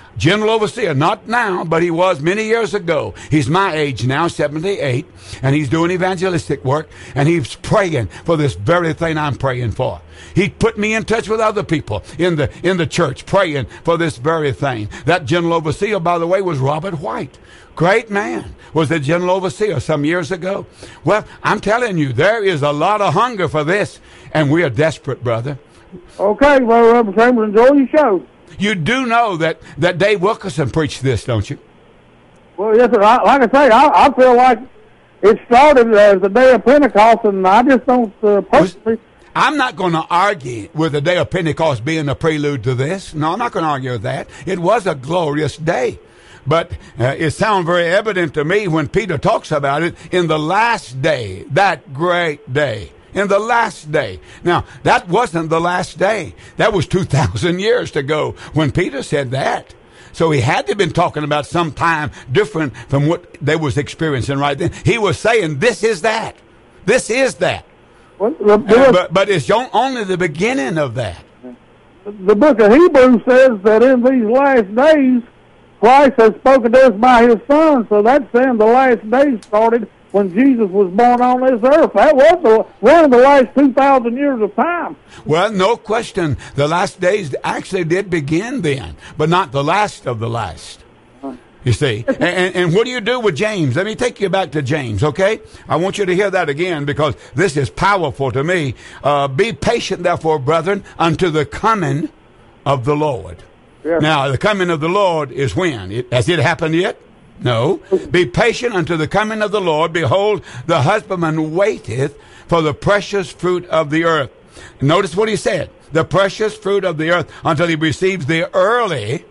General overseer, not now, but he was many years ago. He's my age now, 78, and he's doing evangelistic work, and he's praying for this very thing I'm praying for. He put me in touch with other people in the church praying for this very thing. That general overseer, by the way, was Robert White. Great man. Was the general overseer some years ago. Well, I'm telling you, there is a lot of hunger for this, and we are desperate, brother. Okay, well, Reverend Chambers, enjoy your show. You do know that Dave Wilkerson preached this, don't you? Well, yes, sir. Like I say, I feel like it started as the day of Pentecost, and I just don't personally. I'm not going to argue with the day of Pentecost being a prelude to this. No, I'm not going to argue with that. It was a glorious day. But it sounds very evident to me when Peter talks about it in the last day, that great day. In the last day. Now, that wasn't the last day. That was 2,000 years to go when Peter said that. So he had to have been talking about some time different from what they was experiencing right then. He was saying, this is that. This is that. But it's only the beginning of that. The book of Hebrews says that in these last days, Christ has spoken to us by his Son. So that's saying the last days started when Jesus was born on this earth. That was one of the last 2,000 years of time. Well, no question. The last days actually did begin then, but not the last of the last. You see. And what do you do with James? Let me take you back to James, okay? I want you to hear that again because this is powerful to me. Be patient, therefore, brethren, unto the coming of the Lord. Yes. Now, the coming of the Lord is when? Has it happened yet? No. Be patient unto the coming of the Lord. Behold, the husbandman waiteth for the precious fruit of the earth. Notice what he said. The precious fruit of the earth until he receives the early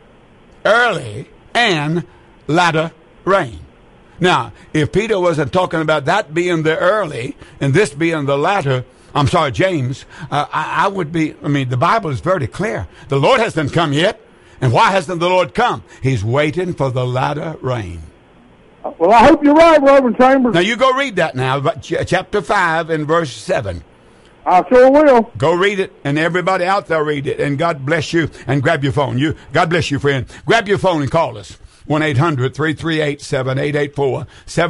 and latter rain. Now, if Peter wasn't talking about that being the early and this being the latter, James, the Bible is very clear. The Lord hasn't come yet. And why hasn't the Lord come? He's waiting for the latter rain. Well, I hope you're right, Reverend Chambers. Now, you go read that now, chapter 5 and verse 7. I sure will. Go read it, and everybody out there read it. And God bless you, and grab your phone. God bless you, friend. Grab your phone and call us. 1-800-338-7884,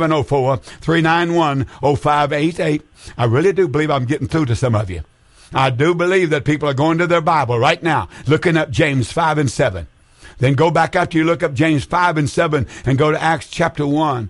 704-391-0588. I really do believe I'm getting through to some of you. I do believe that people are going to their Bible right now, looking up James 5 and 7. Then go back after you look up James 5 and 7 and go to Acts chapter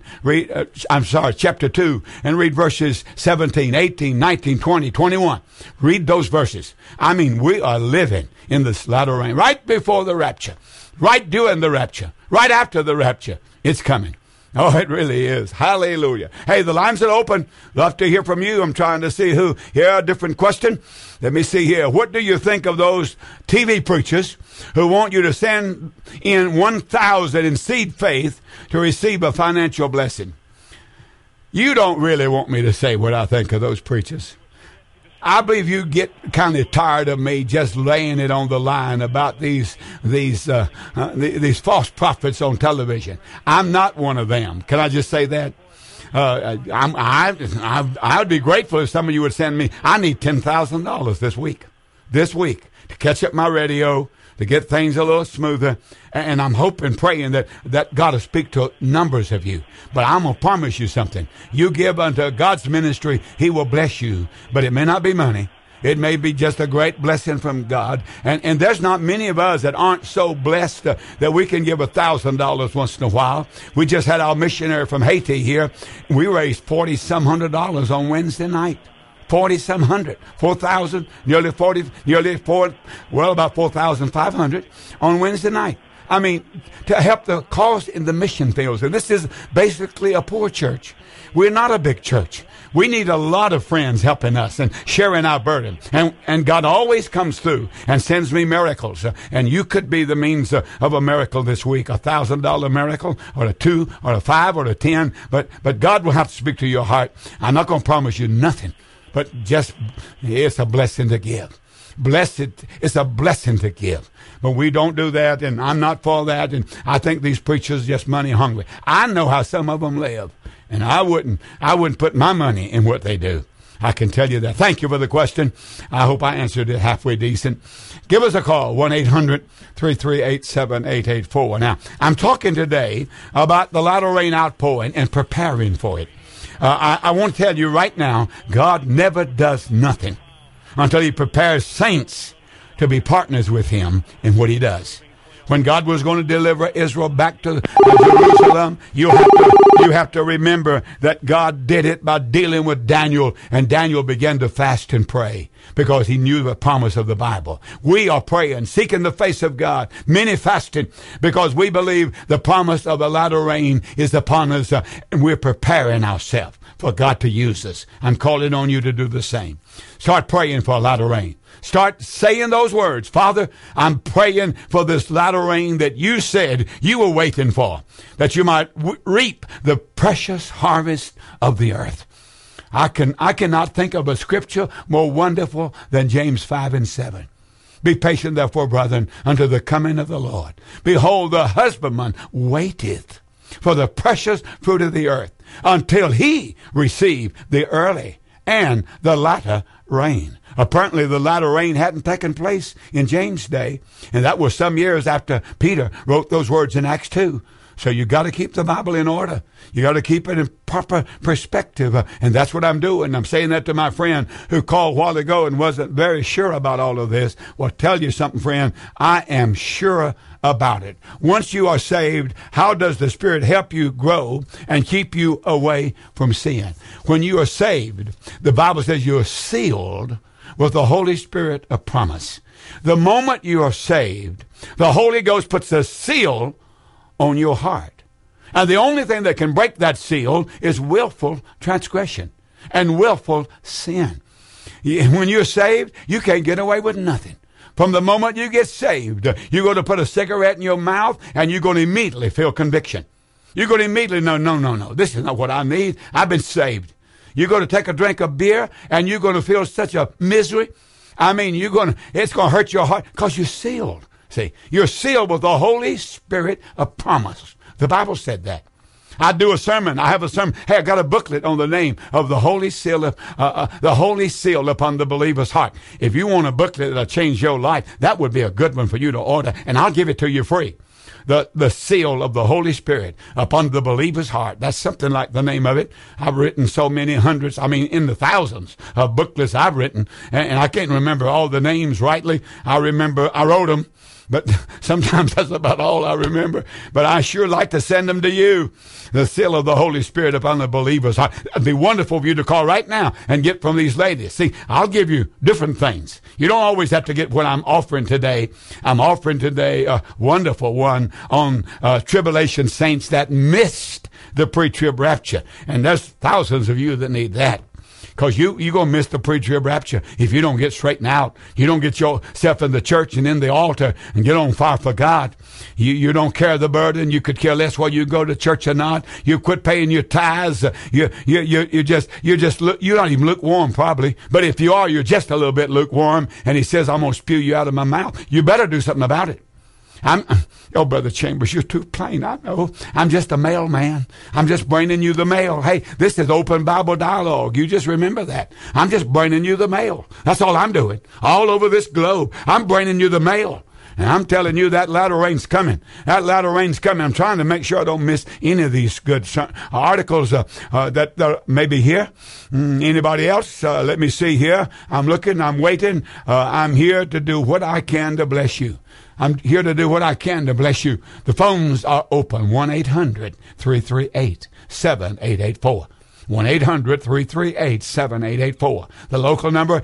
2, and read verses 17, 18, 19, 20, 21. Read those verses. I mean, we are living in this latter rain right before the rapture, right during the rapture, right after the rapture. It's coming. Oh, it really is. Hallelujah. Hey, the lines are open. Love to hear from you. I'm trying to see who. Here, a different question. Let me see here. What do you think of those TV preachers who want you to send in 1,000 in seed faith to receive a financial blessing? You don't really want me to say what I think of those preachers. I believe you get kind of tired of me just laying it on the line about these false prophets on television. I'm not one of them. Can I just say that? I'd be grateful if some of you would send me. I need $10,000 this week to catch up my radio, to get things a little smoother. And I'm hoping, praying that God will speak to numbers of you. But I'm going to promise you something. You give unto God's ministry, he will bless you. But it may not be money. It may be just a great blessing from God. And there's not many of us that aren't so blessed that we can give $1,000 once in a while. We just had our missionary from Haiti here. We raised $4,000 on Wednesday night. 40-some hundred, 4,000, about 4,500 on Wednesday night. I mean, to help the cause in the mission fields. And this is basically a poor church. We're not a big church. We need a lot of friends helping us and sharing our burden. And God always comes through and sends me miracles. And you could be the means of a miracle this week, $1,000 miracle, or a 2, or a 5, or a 10. But God will have to speak to your heart. I'm not going to promise you nothing. But just, it's a blessing to give. It's a blessing to give. But we don't do that, and I'm not for that, and I think these preachers are just money hungry. I know how some of them live, and I wouldn't put my money in what they do. I can tell you that. Thank you for the question. I hope I answered it halfway decent. Give us a call, 1-800-338-7884. Now, I'm talking today about the latter rain outpouring and preparing for it. I want to tell you right now, God never does nothing until he prepares saints to be partners with him in what he does. When God was going to deliver Israel back to Jerusalem, you have to remember that God did it by dealing with Daniel, and Daniel began to fast and pray because he knew the promise of the Bible. We are praying, seeking the face of God, many fasting, because we believe the promise of the latter rain is upon us, and we're preparing ourselves for God to use us. I'm calling on you to do the same. Start praying for a latter rain. Start saying those words. Father, I'm praying for this latter rain that you said you were waiting for, that you might reap the precious harvest of the earth. I cannot think of a scripture more wonderful than James 5:7. Be patient, therefore, brethren, unto the coming of the Lord. Behold, the husbandman waiteth for the precious fruit of the earth until he receive the early and the latter rain. Apparently, the latter rain hadn't taken place in James' day, and that was some years after Peter wrote those words in Acts 2. So you got to keep the Bible in order. You got to keep it in proper perspective, and that's what I'm doing. I'm saying that to my friend who called a while ago and wasn't very sure about all of this. Well, tell you something, friend. I am sure about it. Once you are saved, how does the Spirit help you grow and keep you away from sin? When you are saved, the Bible says you are sealed with the Holy Spirit of promise. The moment you are saved, the Holy Ghost puts a seal on your heart. And the only thing that can break that seal is willful transgression and willful sin. When you're saved, you can't get away with nothing. From the moment you get saved, you're going to put a cigarette in your mouth and you're going to immediately feel conviction. You're going to immediately know, no, this is not what I need. I've been saved. You're going to take a drink of beer and you're going to feel such a misery. I mean, it's going to hurt your heart because you're sealed. See, you're sealed with the Holy Spirit of promise. The Bible said that. I do a sermon. I have a sermon. Hey, I got a booklet on the name of the Holy Seal the Holy Seal upon the believer's heart. If you want a booklet that'll change your life, that would be a good one for you to order, and I'll give it to you free. The seal of the Holy Spirit upon the believer's heart. That's something like the name of it. I've written so many hundreds, in the thousands of booklets I've written, and I can't remember all the names rightly. I remember I wrote them, but sometimes that's about all I remember. But I sure like to send them to you. The seal of the Holy Spirit upon the believer's heart. It'd be wonderful for you to call right now and get from these ladies. See, I'll give you different things. You don't always have to get what I'm offering today. I'm offering today a wonderful one on tribulation saints that missed the pre-trib rapture. And there's thousands of you that need that. Because you're going to miss the pre-trib rapture if you don't get straightened out. You don't get yourself in the church and in the altar and get on fire for God. You don't carry the burden. You could care less whether you go to church or not. You quit paying your tithes. You're not even lukewarm probably. But if you are, you're just a little bit lukewarm. And he says, I'm going to spew you out of my mouth. You better do something about it. Oh, Brother Chambers, you're too plain. I know. I'm just a mailman. I'm just bringing you the mail. Hey, this is open Bible dialogue. You just remember that. I'm just bringing you the mail. That's all I'm doing. All over this globe, I'm bringing you the mail. And I'm telling you that latter rain's coming. That latter rain's coming. I'm trying to make sure I don't miss any of these good articles that may be here. Anybody else? Let me see here. I'm looking. I'm waiting. I'm here to do what I can to bless you. I'm here to do what I can to bless you. The phones are open. 1-800-338-7884. 1-800-338-7884. The local number,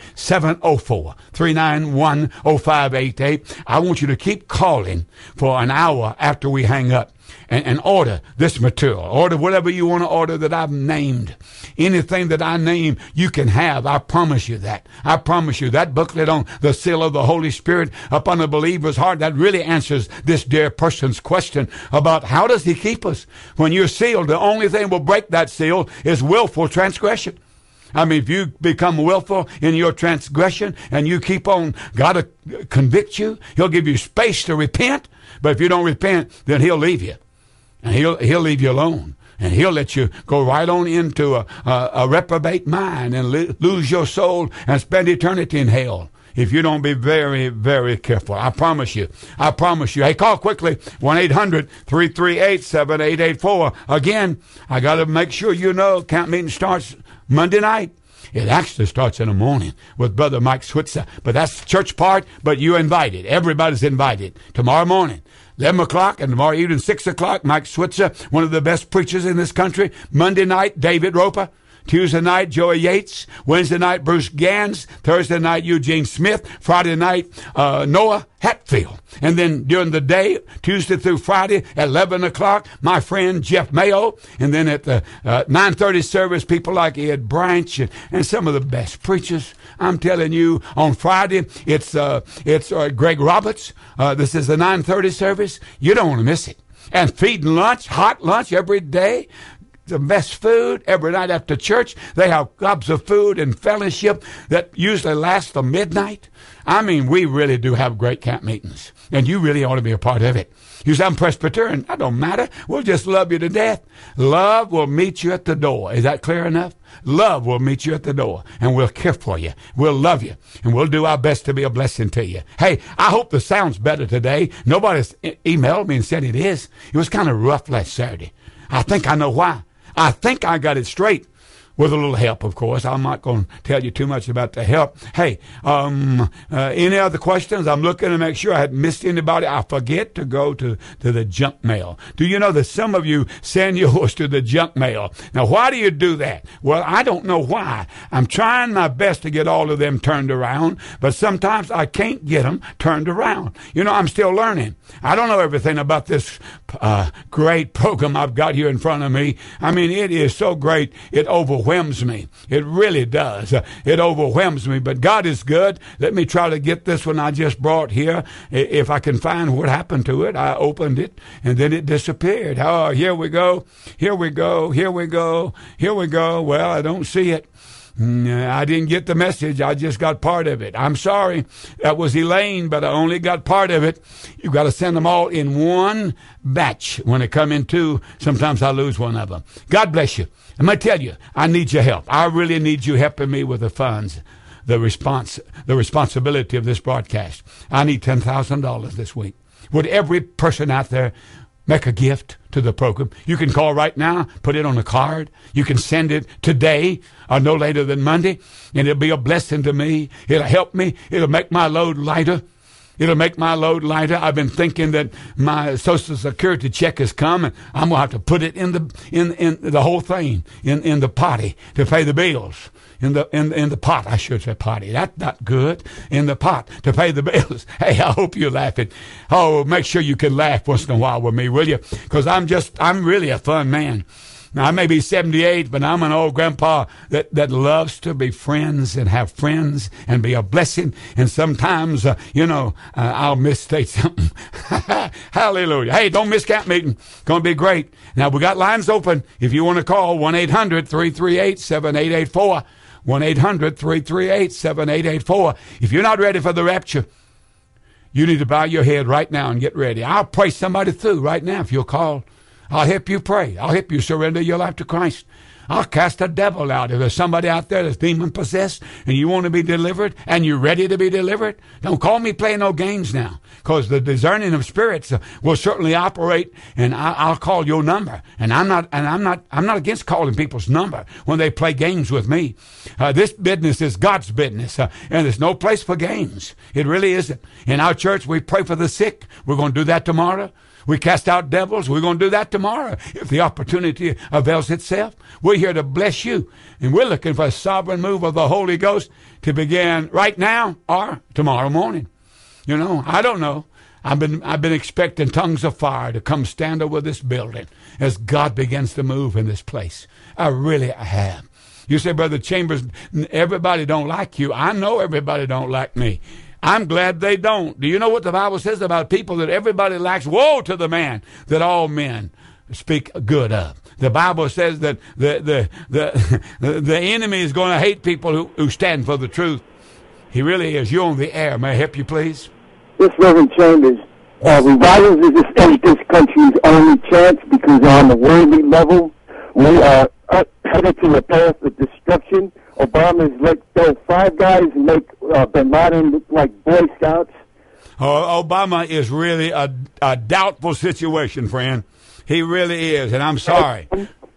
704-391-0588. I want you to keep calling for an hour after we hang up and order this material. Order whatever you want to order that I've named. Anything that I name, you can have. I promise you that. I promise you that booklet on the seal of the Holy Spirit upon the believer's heart, that really answers this dear person's question about how does he keep us? When you're sealed, the only thing will break that seal is willful transgression. If you become willful in your transgression and you keep on, God will convict you. He'll give you space to repent. But if you don't repent, then he'll leave you. And he'll leave you alone. And he'll let you go right on into a reprobate mind and lose your soul and spend eternity in hell if you don't be very, very careful. I promise you. I promise you. Hey, call quickly, 1-800-338-7884. Again, I got to make sure you know camp meeting starts Monday night. It actually starts in the morning with Brother Mike Switzer. But that's the church part, but you're invited. Everybody's invited. Tomorrow morning, 11 o'clock, and tomorrow evening, 6 o'clock, Mike Switzer, one of the best preachers in this country. Monday night, David Roper. Tuesday night, Joey Yates. Wednesday night, Bruce Gans. Thursday night, Eugene Smith. Friday night, Noah Hatfield. And then during the day, Tuesday through Friday at 11 o'clock, my friend Jeff Mayo. And then at the 9:30 service, people like Ed Branch and some of the best preachers. I'm telling you, on Friday, it's Greg Roberts. This is the 9:30 service. You don't want to miss it. And feeding lunch, hot lunch every day. The best food every night after church. They have gobs of food and fellowship that usually lasts till midnight. I mean, we really do have great camp meetings, and you really ought to be a part of it. You say, I'm Presbyterian. That don't matter. We'll just love you to death. Love will meet you at the door. Is that clear enough? Love will meet you at the door, and we'll care for you. We'll love you, and we'll do our best to be a blessing to you. Hey, I hope the sound's better today. Nobody's emailed me and said it is. It was kind of rough last Saturday. I think I know why. I think I got it straight with a little help, of course. I'm not going to tell you too much about the help. Hey, any other questions? I'm looking to make sure I hadn't missed anybody. I forget to go to the junk mail. Do you know that some of you send yours to the junk mail? Now, why do you do that? Well, I don't know why. I'm trying my best to get all of them turned around, but sometimes I can't get them turned around. You know, I'm still learning. I don't know everything about this great program I've got here in front of me. I mean, it is so great, it overwhelms me. It really does. It overwhelms me, but God is good. Let me try to get this one I just brought here. If I can find what happened to it, I opened it, and then it disappeared. Oh, here we go. Here we go. Here we go. Here we go. Well, I don't see it. I didn't get the message. I just got part of it. I'm sorry. That was Elaine, but I only got part of it. You've got to send them all in one batch. When they come in two, sometimes I lose one of them. God bless you. I'm going to tell you, I need your help. I really need you helping me with the funds, the responsibility of this broadcast. I need $10,000 this week. Would every person out there make a gift to the program? You can call right now, put it on a card. You can send it today or no later than Monday, and it'll be a blessing to me. It'll help me. It'll make my load lighter. It'll make my load lighter. I've been thinking that my Social Security check has come, and I'm gonna have to put it in the whole thing in the potty to pay the bills. In the pot, I should say potty. That's not good. In the pot to pay the bills. Hey, I hope you're laughing. Oh, make sure you can laugh once in a while with me, will you? Because I'm really a fun man. Now, I may be 78, but I'm an old grandpa that loves to be friends and have friends and be a blessing. And sometimes, I'll misstate something. Hallelujah. Hey, don't miss camp meeting. Going to be great. Now, we got lines open. If you want to call, 1-800-338-7884. 1-800-338-7884. If you're not ready for the rapture, you need to bow your head right now and get ready. I'll pray somebody through right now if you'll call. I'll help you pray. I'll help you surrender your life to Christ. I'll cast a devil out. If there's somebody out there that's demon-possessed and you want to be delivered and you're ready to be delivered, don't call me playing no games now, because the discerning of spirits will certainly operate, and I'll call your number. And I'm not against calling people's number when they play games with me. This business is God's business, and there's no place for games. It really isn't. In our church, we pray for the sick. We're going to do that tomorrow. We cast out devils. We're going to do that tomorrow if the opportunity avails itself. We're here to bless you, and we're looking for a sovereign move of the Holy Ghost to begin right now or tomorrow morning. You know, I don't know. I've been expecting tongues of fire to come stand over this building as God begins to move in this place. I really have. You say, Brother Chambers, everybody don't like you. I know everybody don't like me. I'm glad they don't. Do you know what the Bible says about people that everybody likes? Woe to the man that all men speak good of. The Bible says that the enemy is going to hate people who stand for the truth. He really is. You're on the air. May I help you, please? Yes, Reverend Chambers. Revivals is this country's only chance, because on the worldly level, we are headed to the path of destruction. Obama's let go 5 guys and make Bin Laden look like Boy Scouts. Obama is really a doubtful situation, friend. He really is, and I'm sorry.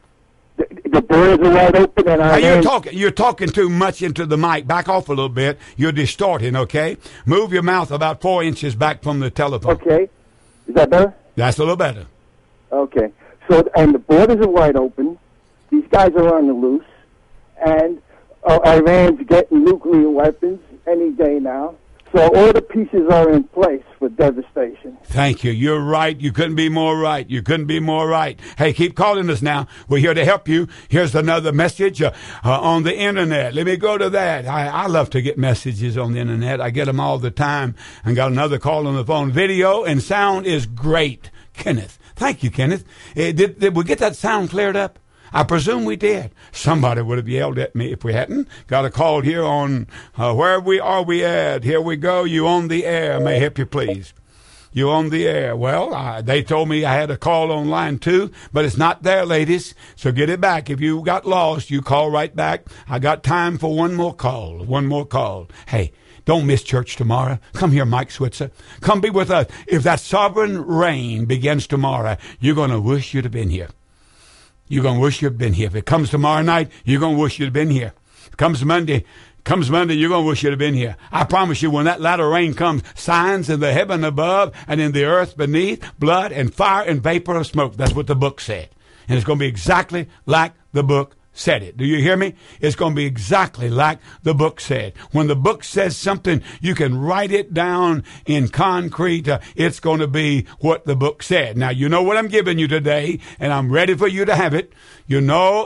The doors are wide open, and you're talking too much into the mic. Back off a little bit. You're distorting, okay? Move your mouth about 4 inches back from the telephone. Okay. Is that better? That's a little better. Okay. So, and the borders are wide open. These guys are on the loose, and Iran's getting nuclear weapons any day now. So all the pieces are in place for devastation. Thank you. You're right. You couldn't be more right. You couldn't be more right. Hey, keep calling us now. We're here to help you. Here's another message on the internet. Let me go to that. I love to get messages on the internet. I get them all the time. And got another call on the phone. Video and sound is great. Kenneth. Thank you, Kenneth. Did we get that sound cleared up? I presume we did. Somebody would have yelled at me if we hadn't. Got a call here on where are we at? Here we go. You on the air. May I help you, please? You on the air. Well, they told me I had a call on line 2, but it's not there, ladies. So get it back. If you got lost, you call right back. I got time for one more call. One more call. Hey, don't miss church tomorrow. Come here, Mike Switzer. Come be with us. If that sovereign reign begins tomorrow, you're going to wish you'd have been here. You're going to wish you'd been here. If it comes tomorrow night, you're going to wish you'd have been here. If it comes Monday, you're going to wish you'd have been here. I promise you, when that latter rain comes, signs in the heaven above and in the earth beneath, blood and fire and vapor of smoke. That's what the book said. And it's going to be exactly like the book said it. Do you hear me? It's going to be exactly like the book said. When the book says something, you can write it down in concrete. It's going to be what the book said. Now, you know what I'm giving you today, and I'm ready for you to have it. You know.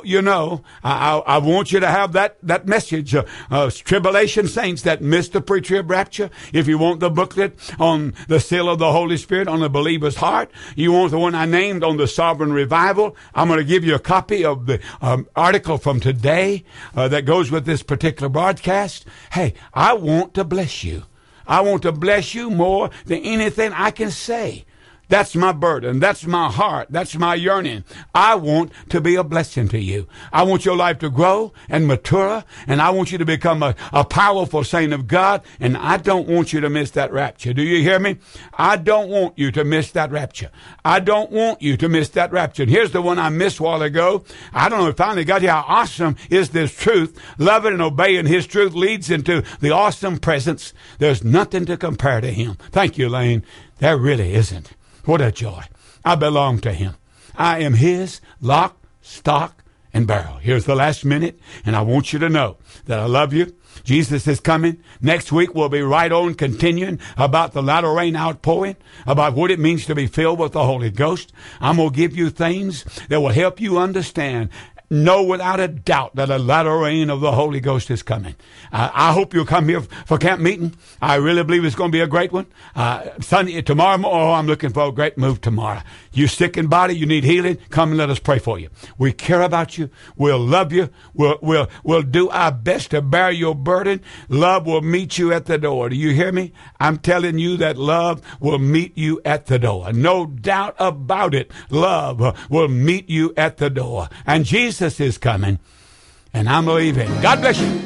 I want you to have that message. Tribulation saints that missed the pre-trib rapture. If you want the booklet on the seal of the Holy Spirit on the believer's heart, you want the one I named on the sovereign revival, I'm going to give you a copy of the article from today that goes with this particular broadcast. Hey, I want to bless you. I want to bless you more than anything I can say. That's my burden. That's my heart. That's my yearning. I want to be a blessing to you. I want your life to grow and mature, and I want you to become a powerful saint of God, and I don't want you to miss that rapture. Do you hear me? I don't want you to miss that rapture. I don't want you to miss that rapture. And here's the one I missed a while ago. I don't know if I finally got here. How awesome is this truth? Loving and obeying his truth leads into the awesome presence. There's nothing to compare to him. Thank you, Lane. There really isn't. What a joy. I belong to him. I am his, lock, stock, and barrel. Here's the last minute, and I want you to know that I love you. Jesus is coming. Next week, we'll be right on continuing about the latter rain outpouring, about what it means to be filled with the Holy Ghost. I'm going to give you things that will help you understand. Know without a doubt that a latter rain of the Holy Ghost is coming. I hope you'll come here for camp meeting. I really believe it's going to be a great one. Tomorrow, I'm looking for a great move tomorrow. You sick in body, you need healing, come and let us pray for you. We care about you. We'll love you. We'll do our best to bear your burden. Love will meet you at the door. Do you hear me? I'm telling you that love will meet you at the door. No doubt about it. Love will meet you at the door. And Jesus is coming, and I'm believing. God bless you.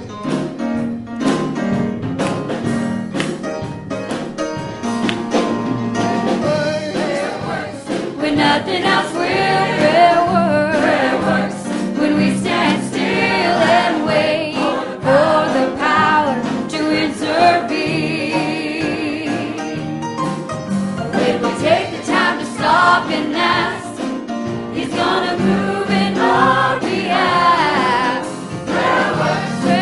When nothing else will work, when we stand still and wait for the power to intervene. When we take the time to stop and ask, he's gonna move in our behalf. Prayer works.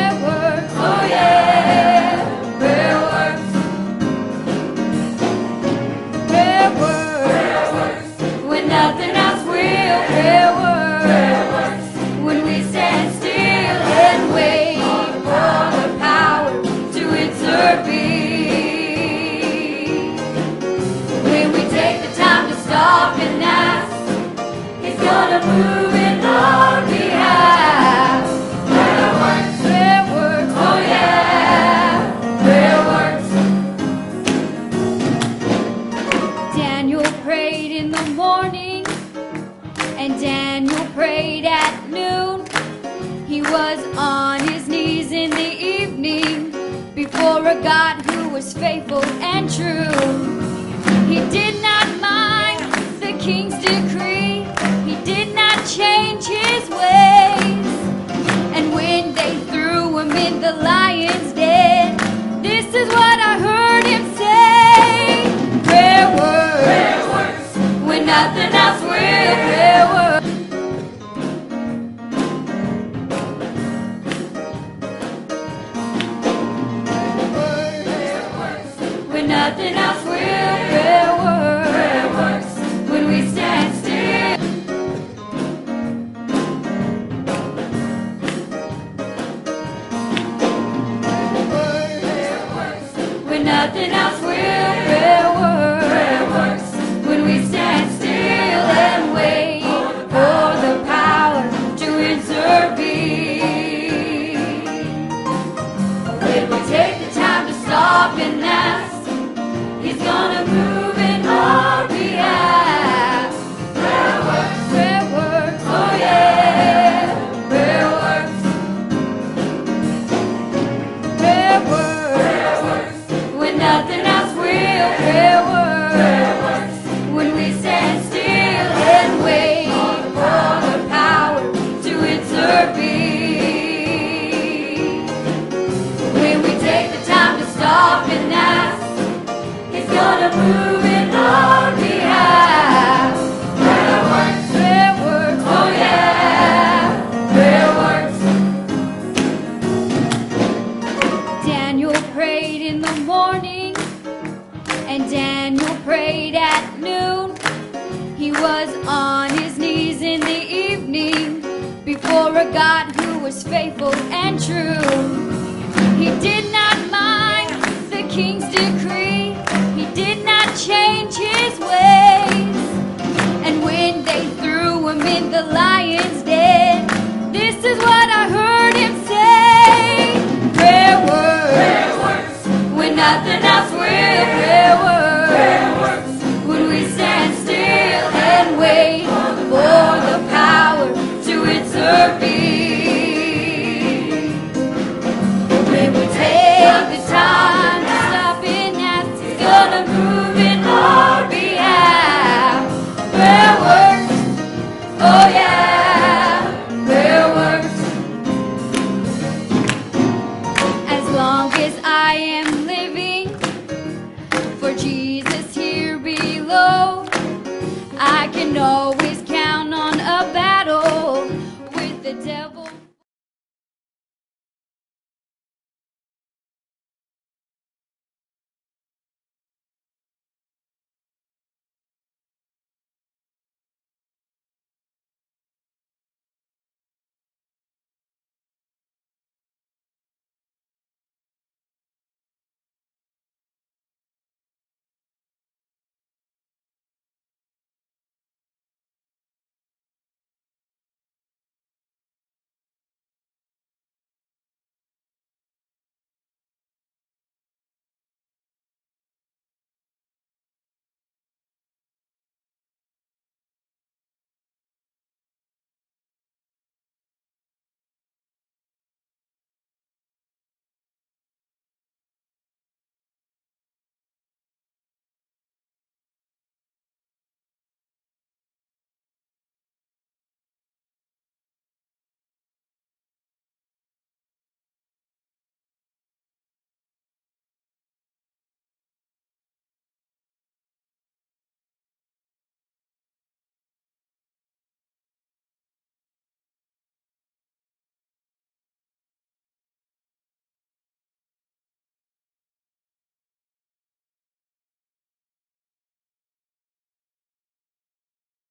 before a God who was faithful and true. He did not mind the king's decree. He did not change his ways. And when they threw him in the lion's den, this is what I heard him say. Prayer works when nothing else will. Prayer works. When nothing else will. Prayer works when we stand still. When nothing else will. Prayer works when we stand still and wait for the power to intervene. When we take the time to stop and ask, He's gonna move in our behalf. Prayer works, oh yeah. Prayer works, when nothing else will. Prayer works, when we stand still and wait for the power to intervene. When we take the time to stop and ask, He's gonna move in our behalf. Prayer works, oh yeah. Prayer works. Daniel prayed in the morning, and Daniel prayed at noon. He was on his knees in the evening before a God who was faithful and true. He did not mind the king's decree. He did not change his ways. And when they threw him in the lion's den, this is what I heard him say. Prayer works when nothing else will. Prayer works when we stand still and wait for the power to intervene. When we take the time to stop and ask, He's gonna move in our behalf. Prayer works, oh yeah. Prayer works. As long as I am living for Jesus here below, I can always